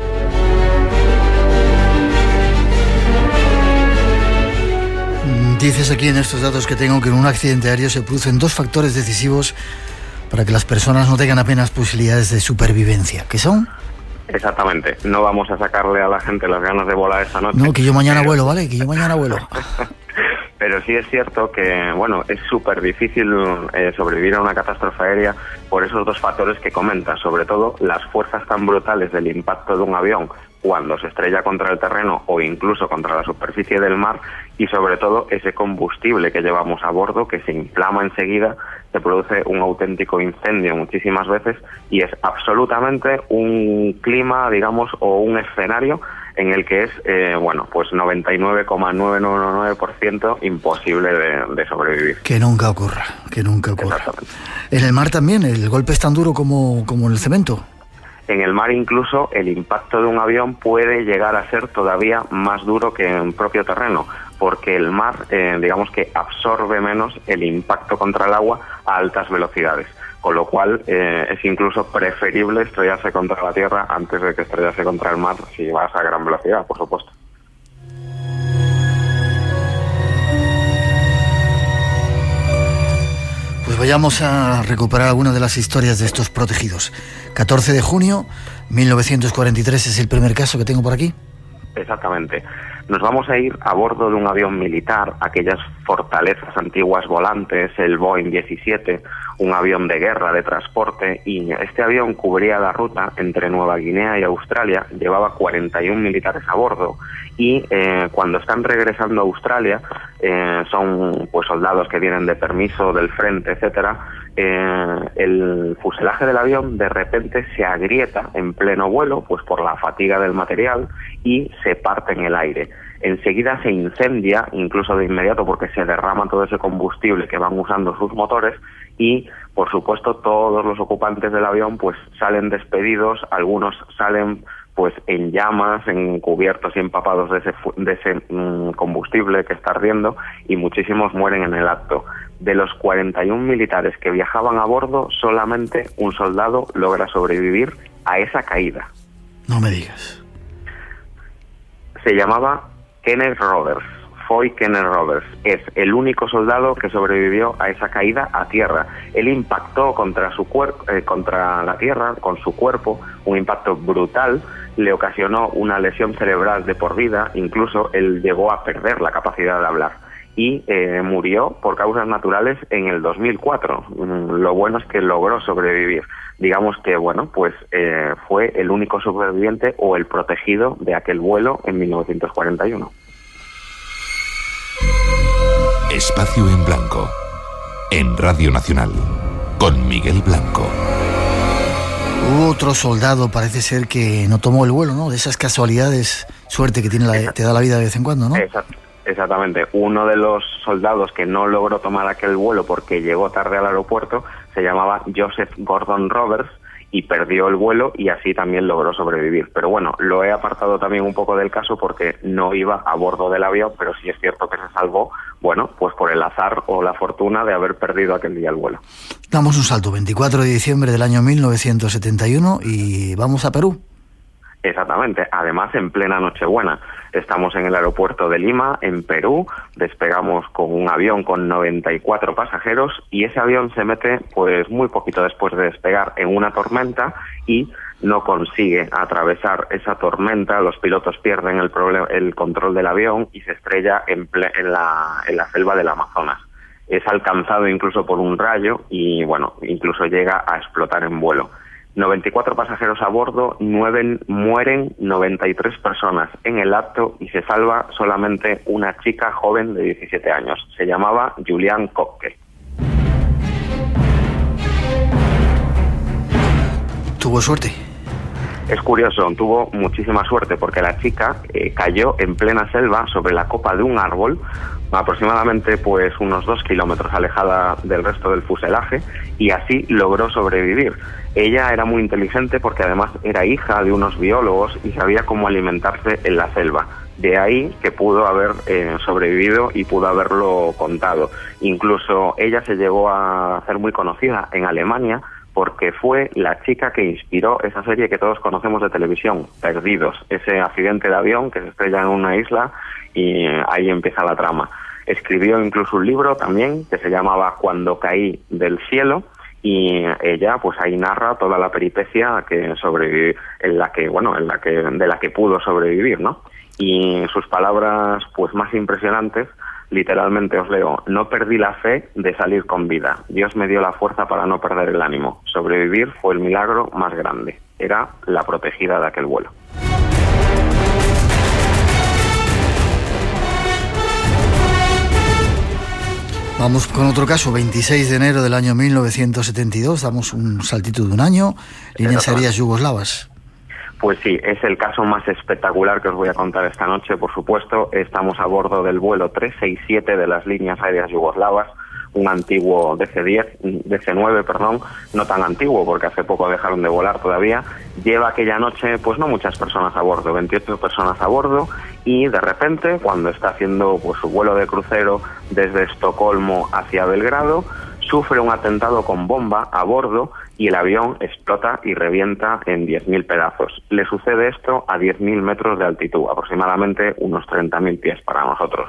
Dices aquí en estos datos que tengo que en un accidente aéreo se producen 2 factores decisivos para que las personas no tengan apenas posibilidades de supervivencia. ¿Qué son? Exactamente. No vamos a sacarle a la gente las ganas de volar esta noche. No, que yo mañana vuelo, ¿vale? Que yo mañana vuelo. Pero sí es cierto que, es súper difícil sobrevivir a una catástrofe aérea por esos 2 factores que comentas. Sobre todo, las fuerzas tan brutales del impacto de un avión cuando se estrella contra el terreno o incluso contra la superficie del mar, y sobre todo ese combustible que llevamos a bordo que se inflama enseguida, se produce un auténtico incendio muchísimas veces y es absolutamente un clima, o un escenario en el que es, pues 99,9999% imposible de sobrevivir. Que nunca ocurra. Exactamente. En el mar también, el golpe es tan duro como en el cemento. En el mar incluso el impacto de un avión puede llegar a ser todavía más duro que en propio terreno, porque el mar, digamos que absorbe menos el impacto contra el agua a altas velocidades, con lo cual es incluso preferible estrellarse contra la tierra antes de que estrellarse contra el mar si vas a gran velocidad, por supuesto. Pues vayamos a recuperar algunas de las historias de estos protegidos. 14 de junio, 1943 es el primer caso que tengo por aquí. Exactamente. Nos vamos a ir a bordo de un avión militar, aquellas fortalezas antiguas volantes, el Boeing 17, un avión de guerra, de transporte, y este avión cubría la ruta entre Nueva Guinea y Australia, llevaba 41 militares a bordo, y cuando están regresando a Australia, son pues soldados que vienen de permiso del frente, etcétera, el fuselaje del avión de repente se agrieta en pleno vuelo, pues por la fatiga del material, y se parte en el aire. Enseguida se incendia, incluso de inmediato, porque se derrama todo ese combustible que van usando sus motores, y por supuesto todos los ocupantes del avión pues salen despedidos, algunos salen pues en llamas, cubiertos y empapados de ese combustible que está ardiendo, y muchísimos mueren en el acto. De los 41 militares que viajaban a bordo, solamente un soldado logra sobrevivir a esa caída. No me digas. Se llamaba Kenneth Roberts. Foy Kenneth Roberts es el único soldado que sobrevivió a esa caída a tierra. Él impactó contra la tierra con su cuerpo, un impacto brutal, le ocasionó una lesión cerebral de por vida, incluso él llegó a perder la capacidad de hablar, y murió por causas naturales en el 2004. Lo bueno es que logró sobrevivir. Digamos que, fue el único superviviente o el protegido de aquel vuelo en 1941. Espacio en Blanco, en Radio Nacional, con Miguel Blanco. Hubo otro soldado, parece ser, que no tomó el vuelo, ¿no? De esas casualidades, suerte que te da la vida de vez en cuando, ¿no? Exactamente. Uno de los soldados que no logró tomar aquel vuelo porque llegó tarde al aeropuerto se llamaba Joseph Gordon Roberts, y perdió el vuelo y así también logró sobrevivir. Pero bueno, lo he apartado también un poco del caso porque no iba a bordo del avión, pero sí es cierto que se salvó, pues por el azar o la fortuna de haber perdido aquel día el vuelo. Damos un salto, 24 de diciembre del año 1971, y vamos a Perú. Exactamente, además en plena Nochebuena. Estamos en el aeropuerto de Lima, en Perú, despegamos con un avión con 94 pasajeros y ese avión se mete pues muy poquito después de despegar en una tormenta y no consigue atravesar esa tormenta, los pilotos pierden el control del avión y se estrella en la selva del Amazonas. Es alcanzado incluso por un rayo y incluso llega a explotar en vuelo. 94 pasajeros a bordo, 9 mueren, 93 personas en el acto y se salva solamente una chica joven de 17 años. Se llamaba Julianne Koepke. ¿Tuvo suerte? Es curioso, tuvo muchísima suerte porque la chica cayó en plena selva sobre la copa de un árbol, aproximadamente pues unos 2 kilómetros alejada del resto del fuselaje, y así logró sobrevivir. Ella era muy inteligente porque además era hija de unos biólogos y sabía cómo alimentarse en la selva. De ahí que pudo haber sobrevivido y pudo haberlo contado. Incluso ella se llegó a hacer muy conocida en Alemania porque fue la chica que inspiró esa serie que todos conocemos de televisión, Perdidos, ese accidente de avión que se estrella en una isla y ahí empieza la trama. Escribió incluso un libro también que se llamaba Cuando caí del cielo y ella pues ahí narra toda la peripecia que sobrevivió, de la que pudo sobrevivir, ¿no? Y sus palabras pues más impresionantes, literalmente os leo: no perdí la fe de salir con vida. Dios me dio la fuerza para no perder el ánimo. Sobrevivir fue el milagro más grande. Era la protegida de aquel vuelo. Vamos con otro caso, 26 de enero del año 1972, damos un saltito de un año, líneas aéreas yugoslavas. Pues sí, es el caso más espectacular que os voy a contar esta noche, por supuesto. Estamos a bordo del vuelo 367 de las líneas aéreas yugoslavas, un antiguo DC-9, perdón, no tan antiguo porque hace poco dejaron de volar todavía. Lleva aquella noche, pues no muchas personas a bordo, 28 personas a bordo, y de repente, cuando está haciendo pues su vuelo de crucero desde Estocolmo hacia Belgrado, sufre un atentado con bomba a bordo y el avión explota y revienta en 10.000 pedazos. Le sucede esto a 10.000 metros de altitud, aproximadamente unos 30.000 pies para nosotros.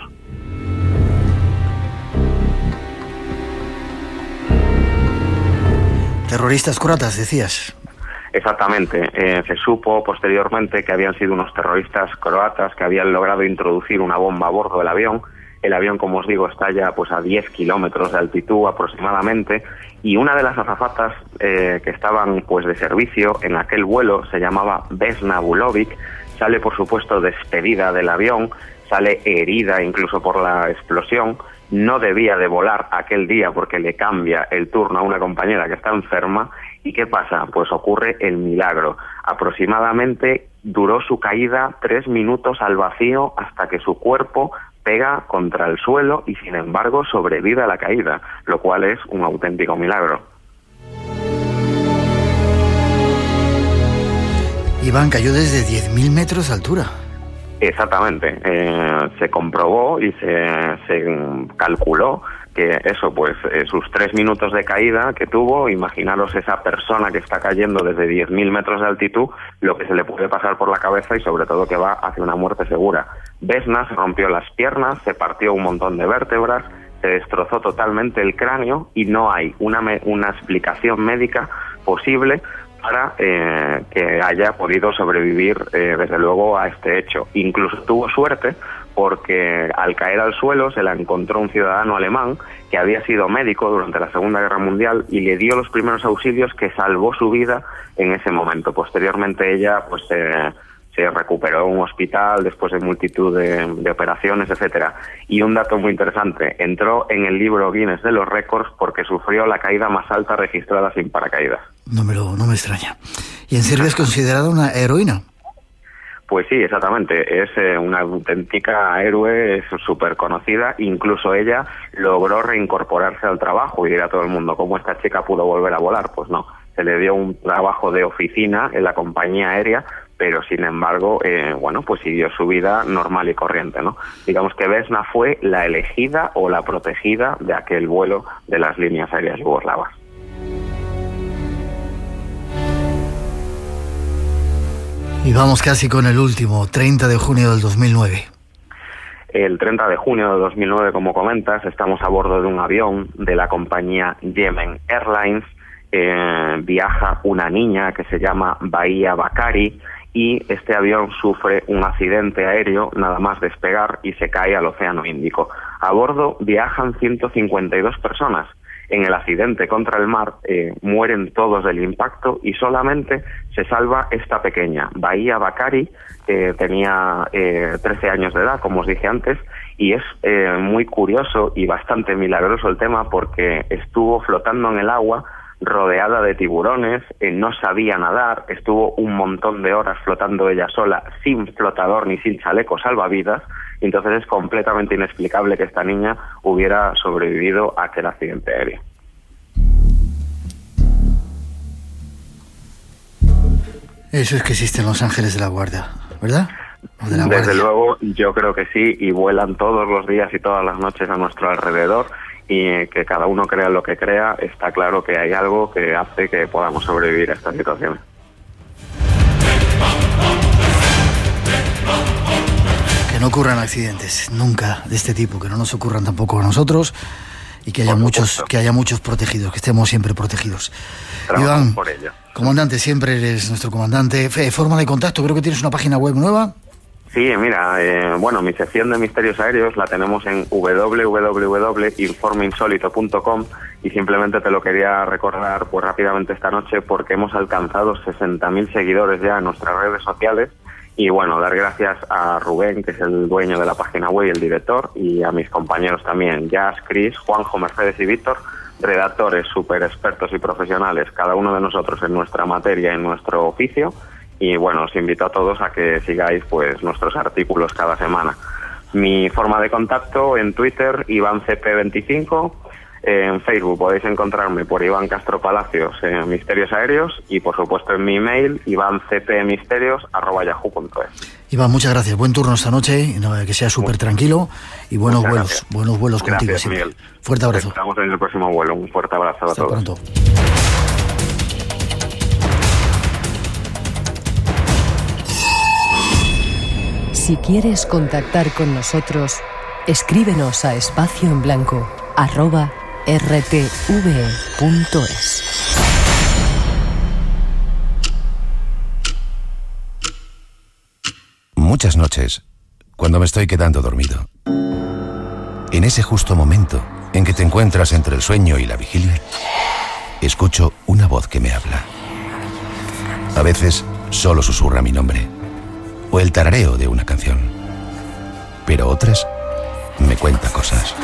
Terroristas croatas, decías. Exactamente. Se supo posteriormente que habían sido unos terroristas croatas que habían logrado introducir una bomba a bordo del avión. El avión, como os digo, está ya pues a 10 kilómetros de altitud aproximadamente, y una de las azafatas que estaban pues de servicio en aquel vuelo se llamaba Vesna Vulovic. Sale, por supuesto, despedida del avión, sale herida incluso por la explosión. No debía de volar aquel día porque le cambia el turno a una compañera que está enferma. ¿Y qué pasa? Pues ocurre el milagro. Aproximadamente duró su caída 3 minutos al vacío hasta que su cuerpo pega contra el suelo y, sin embargo, sobrevive a la caída, lo cual es un auténtico milagro. Iván cayó desde 10.000 metros de altura. Exactamente, se comprobó y se calculó que eso, pues sus 3 minutos de caída que tuvo, imaginaros esa persona que está cayendo desde 10.000 metros de altitud, lo que se le puede pasar por la cabeza y sobre todo que va hacia una muerte segura. Vesna se rompió las piernas, se partió un montón de vértebras, se destrozó totalmente el cráneo y no hay una explicación médica posible para que haya podido sobrevivir desde luego a este hecho. Incluso tuvo suerte porque al caer al suelo se la encontró un ciudadano alemán que había sido médico durante la Segunda Guerra Mundial y le dio los primeros auxilios que salvó su vida en ese momento. Posteriormente ella pues se recuperó en un hospital después de multitud de operaciones, etcétera. Y un dato muy interesante, entró en el libro Guinness de los récords porque sufrió la caída más alta registrada sin paracaídas. No me extraña. ¿Y en Serbia es considerada una heroína? Pues sí, exactamente. Es una auténtica héroe, es súper conocida. Incluso ella logró reincorporarse al trabajo y dirá a todo el mundo, ¿cómo esta chica pudo volver a volar? Pues no, se le dio un trabajo de oficina en la compañía aérea, pero sin embargo, pues siguió su vida normal y corriente, ¿no? Digamos que Vesna fue la elegida o la protegida de aquel vuelo de las líneas aéreas yugoslavas. Y vamos casi con el último, 30 de junio del 2009. El 30 de junio de 2009, como comentas, estamos a bordo de un avión de la compañía Yemen Airlines. Viaja una niña que se llama Bahía Bakari y este avión sufre un accidente aéreo nada más despegar y se cae al Océano Índico. A bordo viajan 152 personas. En el accidente contra el mar mueren todos del impacto y solamente se salva esta pequeña, Bahía Bakari, que tenía 13 años de edad, como os dije antes, y es muy curioso y bastante milagroso el tema porque estuvo flotando en el agua rodeada de tiburones, no sabía nadar, estuvo un montón de horas flotando ella sola, sin flotador ni sin chaleco salvavidas, y entonces es completamente inexplicable que esta niña hubiera sobrevivido a aquel accidente aéreo. Eso es que existen los ángeles de la guarda, ¿verdad? Desde luego, yo creo que sí, y vuelan todos los días y todas las noches a nuestro alrededor, y que cada uno crea lo que crea, está claro que hay algo que hace que podamos sobrevivir a estas situaciones. Que no ocurran accidentes, nunca, de este tipo, que no nos ocurran tampoco a nosotros, y que haya muchos protegidos, que estemos siempre protegidos. Trabajamos Iván, por ello. Comandante, siempre eres nuestro comandante. Forma de contacto, creo que tienes una página web nueva. Sí, mira, mi sección de misterios aéreos la tenemos en www.informeinsólito.com y simplemente te lo quería recordar pues rápidamente esta noche porque hemos alcanzado 60.000 seguidores ya en nuestras redes sociales y bueno, dar gracias a Rubén, que es el dueño de la página web y el director, y a mis compañeros también, Jazz, Chris, Juanjo, Mercedes y Víctor, redactores súper expertos y profesionales, cada uno de nosotros en nuestra materia, en nuestro oficio. y bueno, os invito a todos a que sigáis pues nuestros artículos cada semana. Mi forma de contacto en Twitter, IvánCP25, en Facebook podéis encontrarme por Iván Castro Palacios, Misterios Aéreos, y por supuesto en mi email, ivancpmisterios@yahoo.es. Iván, muchas gracias. Buen turno esta noche, que sea súper tranquilo y buenos vuelos contigo. Gracias, Miguel. Fuerte abrazo. Estamos en el próximo vuelo. Un fuerte abrazo a todos. Pronto. Si quieres contactar con nosotros, escríbenos a espacioenblanco@rtve.es. Muchas noches, cuando me estoy quedando dormido, en ese justo momento en que te encuentras entre el sueño y la vigilia, escucho una voz que me habla. A veces solo susurra mi nombre o el tarareo de una canción, pero otras me cuenta cosas.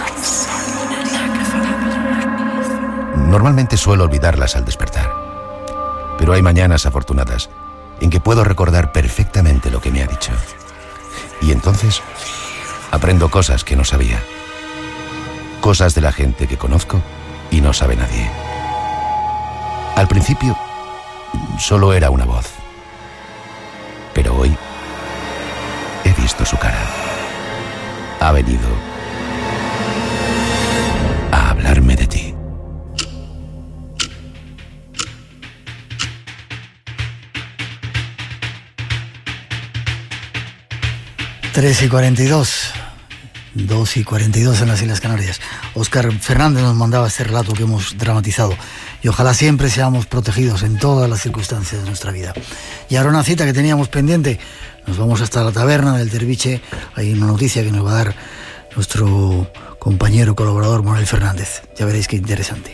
Normalmente suelo olvidarlas al despertar, pero hay mañanas afortunadas en que puedo recordar perfectamente lo que me ha dicho. Y entonces aprendo cosas que no sabía. Cosas de la gente que conozco y no sabe nadie. Al principio solo era una voz, pero hoy he visto su cara. Ha venido a hablarme de ti. Tres y 42, 2:42 en las Islas Canarias. Óscar Fernández nos mandaba este relato que hemos dramatizado. Y ojalá siempre seamos protegidos en todas las circunstancias de nuestra vida. Y ahora una cita que teníamos pendiente. Nos vamos hasta la taberna del Derviche. Hay una noticia que nos va a dar nuestro compañero colaborador Manuel Fernández. Ya veréis qué interesante.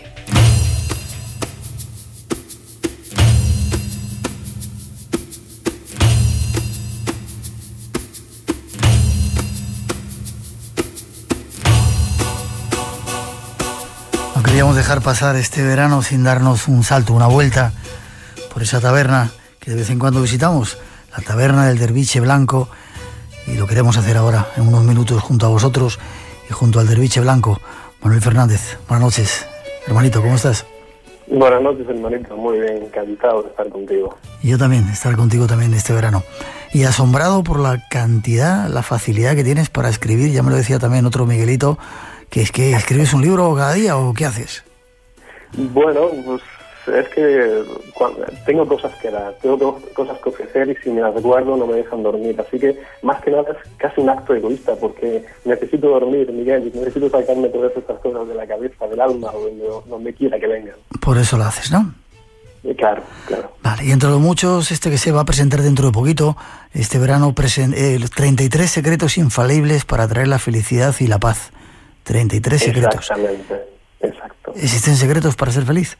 No queríamos dejar pasar este verano sin darnos un salto, una vuelta por esa taberna que de vez en cuando visitamos, la taberna del Derviche Blanco, y lo queremos hacer ahora, en unos minutos, junto a vosotros y junto al Derviche Blanco. Manuel Fernández, buenas noches. Hermanito, ¿cómo estás? Buenas noches, hermanito. Muy bien, encantado de estar contigo. Y yo también, estar contigo también este verano. Y asombrado por la cantidad, la facilidad que tienes para escribir. Ya me lo decía también otro Miguelito, que es que escribes un libro cada día, ¿o qué haces? Bueno, pues es que tengo cosas que dar, tengo cosas que ofrecer, y si me las guardo no me dejan dormir. Así que, más que nada, es casi un acto egoísta, porque necesito dormir, Miguel, y necesito sacarme todas estas cosas de la cabeza, del alma, o donde quiera que vengan. Por eso lo haces, ¿no? Claro. Vale, y entre los muchos, que se va a presentar dentro de poquito, este verano, 33 secretos infalibles para traer la felicidad y la paz. 33 secretos. Exactamente, exacto. ¿Existen secretos para ser feliz?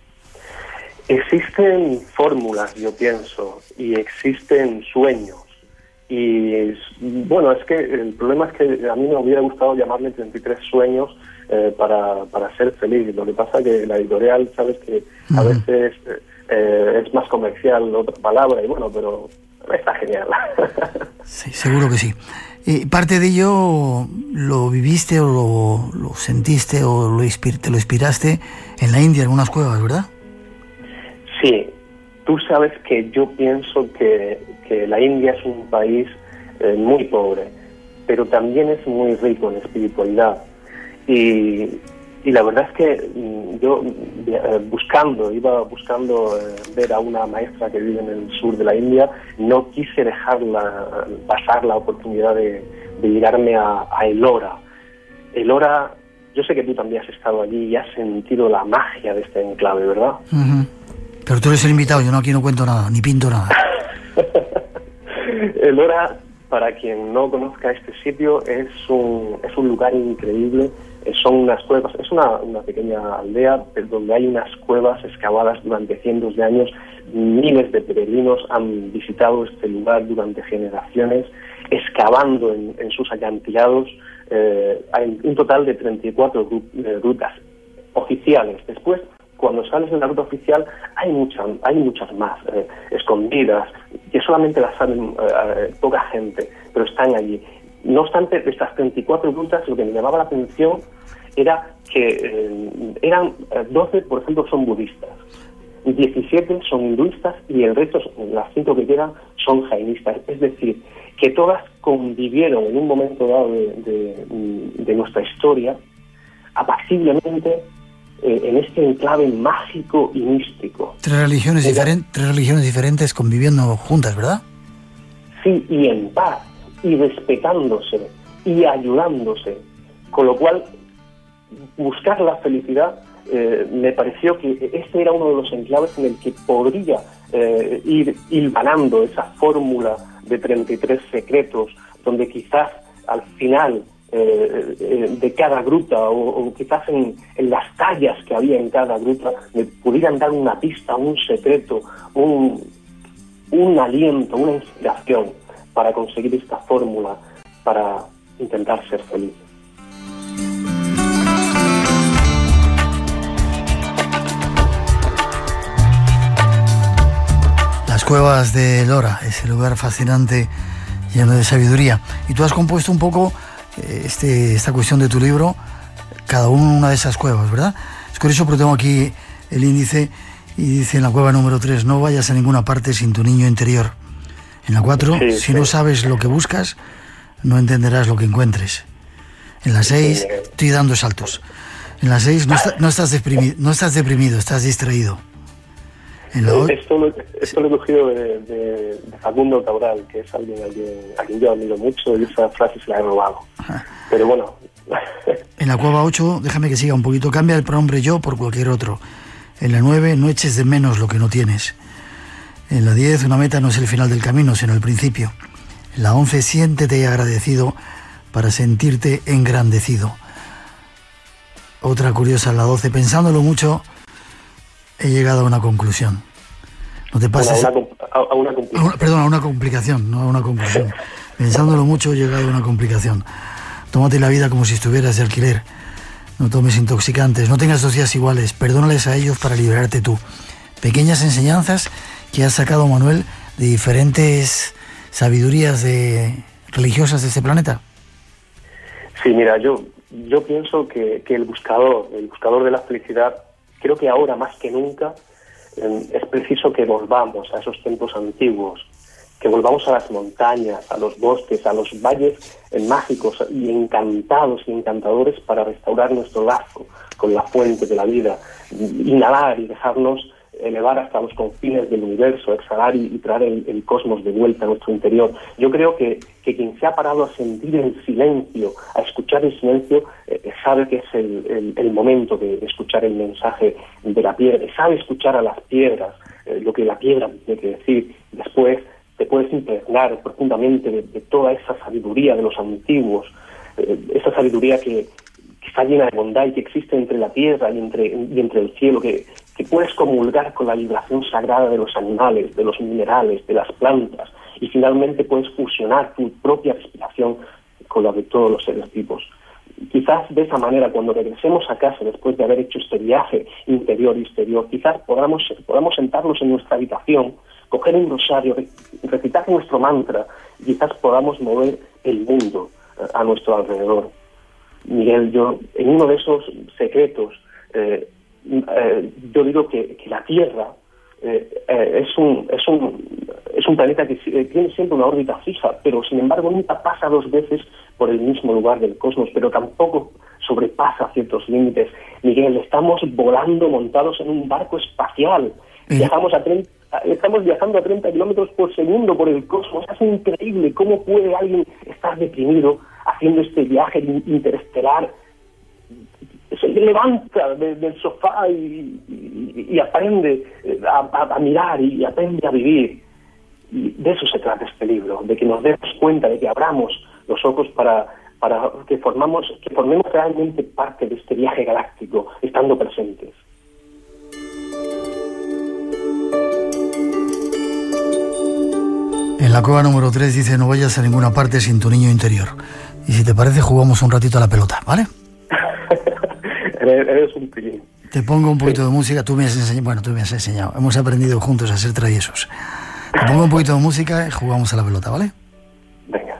Existen fórmulas, yo pienso, y existen sueños. Y bueno, es que el problema es que a mí me hubiera gustado llamarle 33 sueños para ser feliz. Lo que pasa que la editorial, sabes que a veces es más comercial otra palabra, y bueno, pero está genial. Sí, seguro que sí. Parte de ello lo viviste o lo sentiste o te lo inspiraste en la India, en unas cuevas, ¿verdad? Sí, tú sabes que yo pienso que la India es un país muy pobre, pero también es muy rico en espiritualidad. Y la verdad es que yo iba buscando ver a una maestra que vive en el sur de la India. No quise dejarla pasar la oportunidad de llegarme a Ellora. Ellora, yo sé que tú también has estado allí y has sentido la magia de este enclave, ¿verdad? Uh-huh. Pero tú eres el invitado, yo aquí no cuento nada, ni pinto nada. Ellora, para quien no conozca este sitio, es un lugar increíble. Son unas cuevas, es una pequeña aldea donde hay unas cuevas excavadas durante cientos de años. Miles de peregrinos han visitado este lugar durante generaciones, excavando en sus acantilados. Hay un total de 34 rutas oficiales. Después, cuando sales de la ruta oficial, hay muchas más escondidas. que solamente las saben poca gente, pero están allí. No obstante, de estas 34 grutas, lo que me llamaba la atención era que eran 12, por ejemplo, son budistas, 17 son hinduistas y el resto, las 5 que quedan, son jainistas. Es decir, que todas convivieron en un momento dado de nuestra historia apaciblemente en este enclave mágico y místico. Tres religiones diferentes conviviendo juntas, ¿verdad? Sí, y en paz, y respetándose, y ayudándose. Con lo cual, buscar la felicidad, me pareció que este era uno de los enclaves en el que podría ir hilvanando esa fórmula de 33 secretos, donde quizás al final de cada gruta o quizás en las tallas que había en cada gruta me pudieran dar una pista, un secreto, un aliento, una inspiración para conseguir esta fórmula, para intentar ser feliz. Las cuevas de Lora, ese lugar fascinante lleno de sabiduría. Y tú has compuesto un poco esta cuestión de tu libro, cada una de esas cuevas, ¿verdad? Es curioso porque tengo aquí el índice y dice en la cueva número 3, no vayas a ninguna parte sin tu niño interior. En la 4, si no sabes lo que buscas, no entenderás lo que encuentres. En la 6, estoy dando saltos. En la 6, no estás deprimido, estás distraído. Esto lo he cogido de Facundo Cabral, que es alguien a quien yo admiro mucho, y esa frase se la he robado. Pero bueno. En la cueva 8, déjame que siga un poquito, cambia el pronombre yo por cualquier otro. En la 9, no eches de menos lo que no tienes. En la 10, una meta no es el final del camino, sino el principio. En la 11, siéntete agradecido para sentirte engrandecido. Otra curiosa, en la 12, pensándolo mucho, he llegado a una conclusión. No te pases... A una complicación. Perdón, a una complicación, no a una conclusión. Pensándolo mucho, he llegado a una complicación. Tómate la vida como si estuvieras de alquiler. No tomes intoxicantes, no tengas 2 días iguales. Perdónales a ellos para liberarte tú. Pequeñas enseñanzas que ha sacado Manuel de diferentes sabidurías religiosas de este planeta. Sí, mira, yo pienso que el buscador de la felicidad, creo que ahora más que nunca es preciso que volvamos a esos tiempos antiguos, que volvamos a las montañas, a los bosques, a los valles mágicos y encantados y encantadores para restaurar nuestro lazo con la fuente de la vida, inhalar y dejarnos elevar hasta los confines del universo, exhalar y traer el cosmos de vuelta a nuestro interior. Yo creo que quien se ha parado a sentir el silencio, a escuchar el silencio, sabe que es el momento de escuchar el mensaje de la piedra, sabe escuchar a las piedras, lo que la piedra tiene que decir. Después te puedes impregnar profundamente de toda esa sabiduría de los antiguos, esa sabiduría que está llena de bondad y que existe entre la tierra y entre el cielo, que puedes comulgar con la vibración sagrada de los animales, de los minerales, de las plantas, y finalmente puedes fusionar tu propia respiración con la de todos los seres vivos. Quizás de esa manera, cuando regresemos a casa después de haber hecho este viaje interior y exterior, quizás podamos sentarnos en nuestra habitación, coger un rosario, recitar nuestro mantra, y quizás podamos mover el mundo a nuestro alrededor. Miguel, yo en uno de esos secretos, yo digo que la Tierra es un planeta que tiene siempre una órbita fija, pero sin embargo nunca pasa 2 veces por el mismo lugar del cosmos, pero tampoco sobrepasa ciertos límites. Miguel, estamos volando montados en un barco espacial, estamos viajando a 30 kilómetros por segundo por el cosmos. Es increíble cómo puede alguien estar deprimido haciendo este viaje interestelar. Se levanta del sofá y aprende a mirar y aprende a vivir. Y de eso se trata este libro, de que nos demos cuenta, de que abramos los ojos para que formemos realmente parte de este viaje galáctico, estando presentes. En la cueva número 3 dice, no vayas a ninguna parte sin tu niño interior. Y si te parece, jugamos un ratito a la pelota, ¿vale? Eres un pillín. Te pongo un poquito de música, tú me has enseñado, hemos aprendido juntos a ser traviesos. Te pongo un poquito de música y jugamos a la pelota, ¿vale? Venga.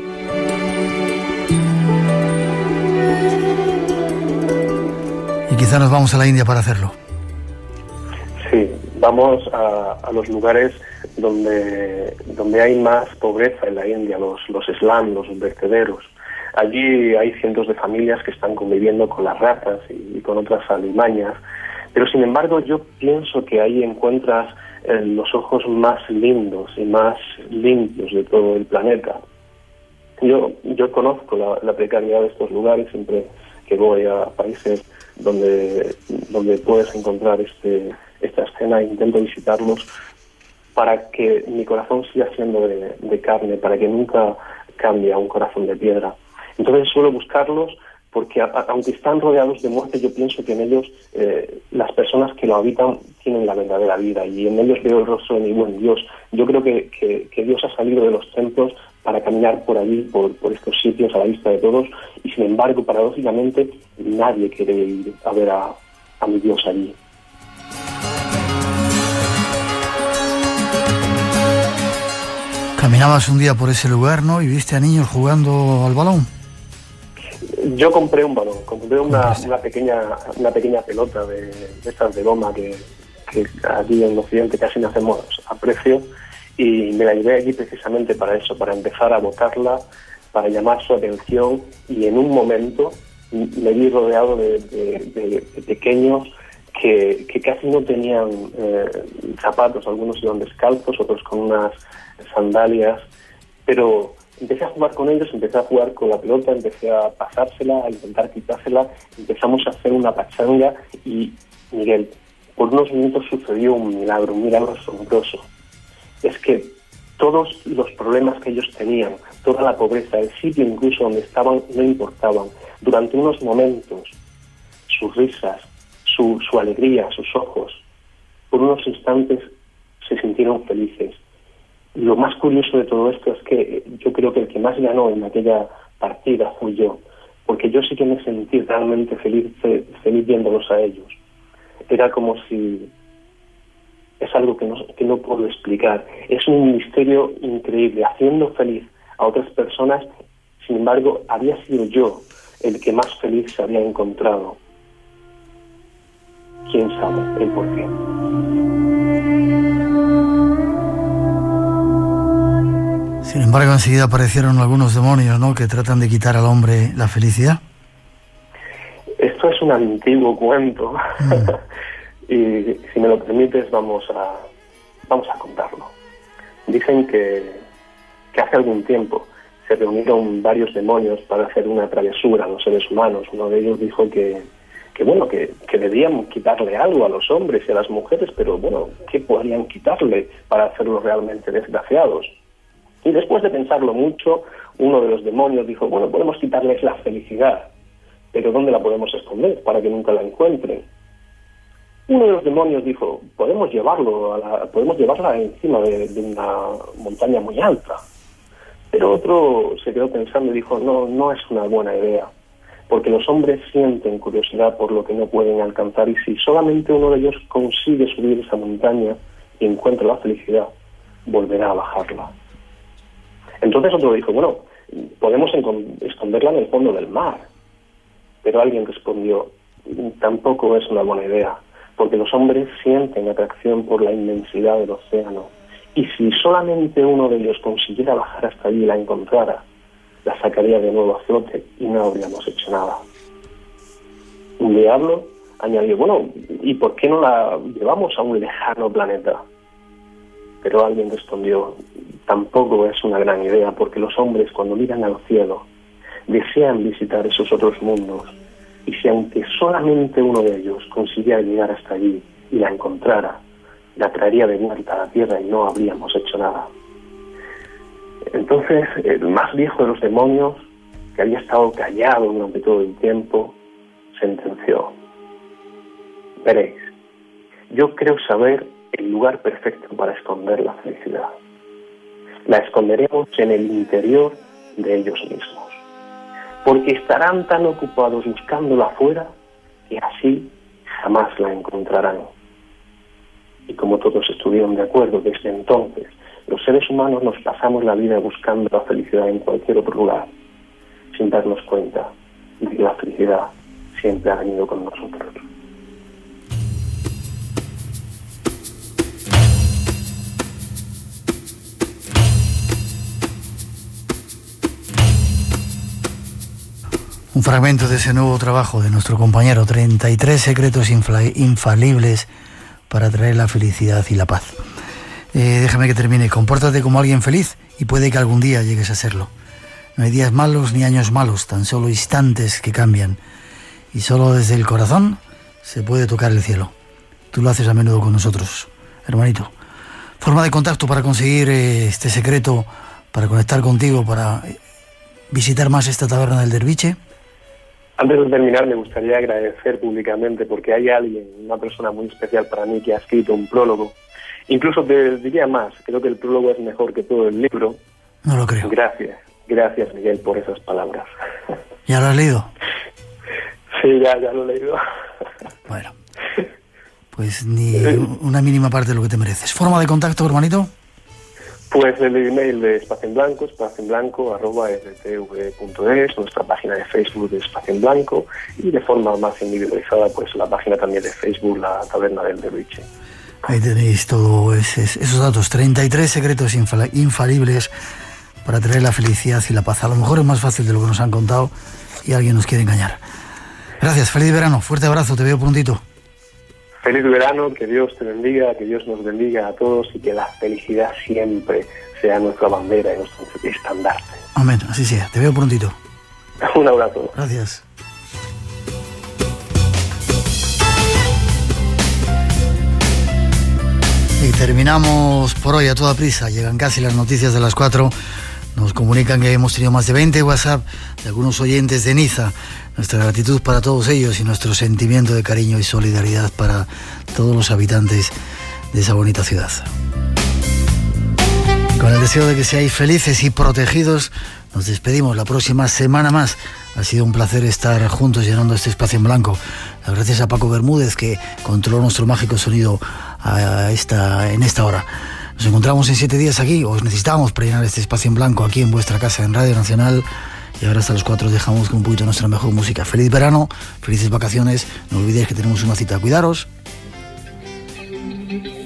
Y quizá nos vamos a la India para hacerlo. Sí, vamos a los lugares donde hay más pobreza en la India, los slums, los vertederos. Allí hay cientos de familias que están conviviendo con las ratas y con otras alimañas, pero sin embargo yo pienso que ahí encuentras los ojos más lindos y más limpios de todo el planeta. Yo conozco la precariedad de estos lugares siempre que voy a países donde puedes encontrar esta escena e intento visitarlos para que mi corazón siga siendo de carne, para que nunca cambie a un corazón de piedra. Entonces suelo buscarlos porque aunque están rodeados de muerte, yo pienso que en ellos las personas que lo habitan tienen la verdadera vida y en ellos veo el rostro de mi buen Dios. Yo creo que Dios ha salido de los templos para caminar por allí, por estos sitios a la vista de todos, y sin embargo, paradójicamente, nadie quiere ir a ver a mi Dios allí. Caminabas un día por ese lugar, ¿no? Y viste a niños jugando al balón. Yo compré un balón, compré una pequeña pelota de estas de goma que aquí en Occidente casi no hacemos aprecio, y me la llevé allí precisamente para eso, para empezar a botarla, para llamar su atención, y en un momento me vi rodeado de pequeños que casi no tenían zapatos, algunos iban descalzos, otros con unas sandalias, pero empecé a jugar con ellos, empecé a jugar con la pelota, empecé a pasársela, a intentar quitársela, empezamos a hacer una pachanga y, Miguel, por unos minutos sucedió un milagro asombroso. Es que todos los problemas que ellos tenían, toda la pobreza, el sitio incluso donde estaban, no importaban. Durante unos momentos, sus risas, su alegría, sus ojos, por unos instantes se sintieron felices. Lo más curioso de todo esto es que yo creo que el que más ganó en aquella partida fui yo, porque yo sí que me sentí realmente feliz viéndolos a ellos. Era como si... es algo que no puedo explicar. Es un misterio increíble, haciendo feliz a otras personas. Sin embargo, había sido yo el que más feliz se había encontrado. ¿Quién sabe el por qué? Sin embargo, enseguida aparecieron algunos demonios, ¿no?, que tratan de quitar al hombre la felicidad. Esto es un antiguo cuento. Y si me lo permites, vamos a contarlo. Dicen que hace algún tiempo se reunieron varios demonios para hacer una travesura a los seres humanos. Uno de ellos dijo que debían quitarle algo a los hombres y a las mujeres, pero bueno, ¿qué podrían quitarle para hacerlos realmente desgraciados? Y después de pensarlo mucho, uno de los demonios dijo, bueno, podemos quitarles la felicidad, pero ¿dónde la podemos esconder para que nunca la encuentren? Uno de los demonios dijo, podemos llevarla encima de una montaña muy alta. Pero otro se quedó pensando y dijo, no es una buena idea, porque los hombres sienten curiosidad por lo que no pueden alcanzar, y si solamente uno de ellos consigue subir esa montaña y encuentra la felicidad, volverá a bajarla. Entonces otro dijo, bueno, podemos esconderla en el fondo del mar. Pero alguien respondió, tampoco es una buena idea, porque los hombres sienten atracción por la inmensidad del océano, y si solamente uno de ellos consiguiera bajar hasta allí y la encontrara, la sacaría de nuevo a flote y no habríamos hecho nada. Un diablo añadió, bueno, ¿y por qué no la llevamos a un lejano planeta? Pero alguien respondió, tampoco es una gran idea, porque los hombres cuando miran al cielo desean visitar esos otros mundos, y si aunque solamente uno de ellos consiguiera llegar hasta allí y la encontrara, la traería de vuelta a la tierra y no habríamos hecho nada. Entonces el más viejo de los demonios, que había estado callado durante todo el tiempo, sentenció, veréis, yo creo saber el lugar perfecto para esconder la felicidad. La esconderemos en el interior de ellos mismos, porque estarán tan ocupados buscándola afuera que así jamás la encontrarán. Y como todos estuvieron de acuerdo desde entonces, los seres humanos nos pasamos la vida buscando la felicidad en cualquier otro lugar, sin darnos cuenta de que la felicidad siempre ha venido con nosotros. Un fragmento de ese nuevo trabajo de nuestro compañero, 33 secretos infalibles para traer la felicidad y la paz. Déjame que termine. Compórtate como alguien feliz y puede que algún día llegues a serlo. No hay días malos ni años malos, tan solo instantes que cambian. Y solo desde el corazón se puede tocar el cielo. Tú lo haces a menudo con nosotros, hermanito. Forma de contacto para conseguir este secreto, para conectar contigo, para visitar más esta taberna del Derviche. Antes de terminar, me gustaría agradecer públicamente porque hay alguien, una persona muy especial para mí, que ha escrito un prólogo. Incluso te diría más, creo que el prólogo es mejor que todo el libro. No lo creo. Gracias Miguel por esas palabras. ¿Ya lo has leído? Sí, ya lo he leído. Bueno, pues ni una mínima parte de lo que te mereces. ¿Forma de contacto, hermanito? Pues el email de Espacio en Blanco, espacioenblanco@rtv.es, nuestra página de Facebook de Espacio en Blanco y de forma más individualizada, pues la página también de Facebook, la Taberna del Derviche. Ahí tenéis todos esos datos, 33 secretos infalibles para traer la felicidad y la paz. A lo mejor es más fácil de lo que nos han contado y alguien nos quiere engañar. Gracias, feliz verano, fuerte abrazo, te veo prontito. Feliz verano, que Dios te bendiga, que Dios nos bendiga a todos y que la felicidad siempre sea nuestra bandera y nuestro estandarte. Amén, así sea, te veo prontito. Un abrazo. Gracias. Y terminamos por hoy a toda prisa. Llegan casi las noticias de las 4. Nos comunican que hemos tenido más de 20 WhatsApp de algunos oyentes de Niza. Nuestra gratitud para todos ellos y nuestro sentimiento de cariño y solidaridad para todos los habitantes de esa bonita ciudad. Con el deseo de que seáis felices y protegidos, nos despedimos la próxima semana más. Ha sido un placer estar juntos llenando este espacio en blanco. Gracias a Paco Bermúdez, que controló nuestro mágico sonido en esta hora. Nos encontramos en 7 días aquí. Os necesitamos para llenar este espacio en blanco aquí en vuestra casa en Radio Nacional. Y ahora hasta los 4 os dejamos con un poquito de nuestra mejor música. Feliz verano, felices vacaciones. No olvidéis que tenemos una cita. Cuidaros.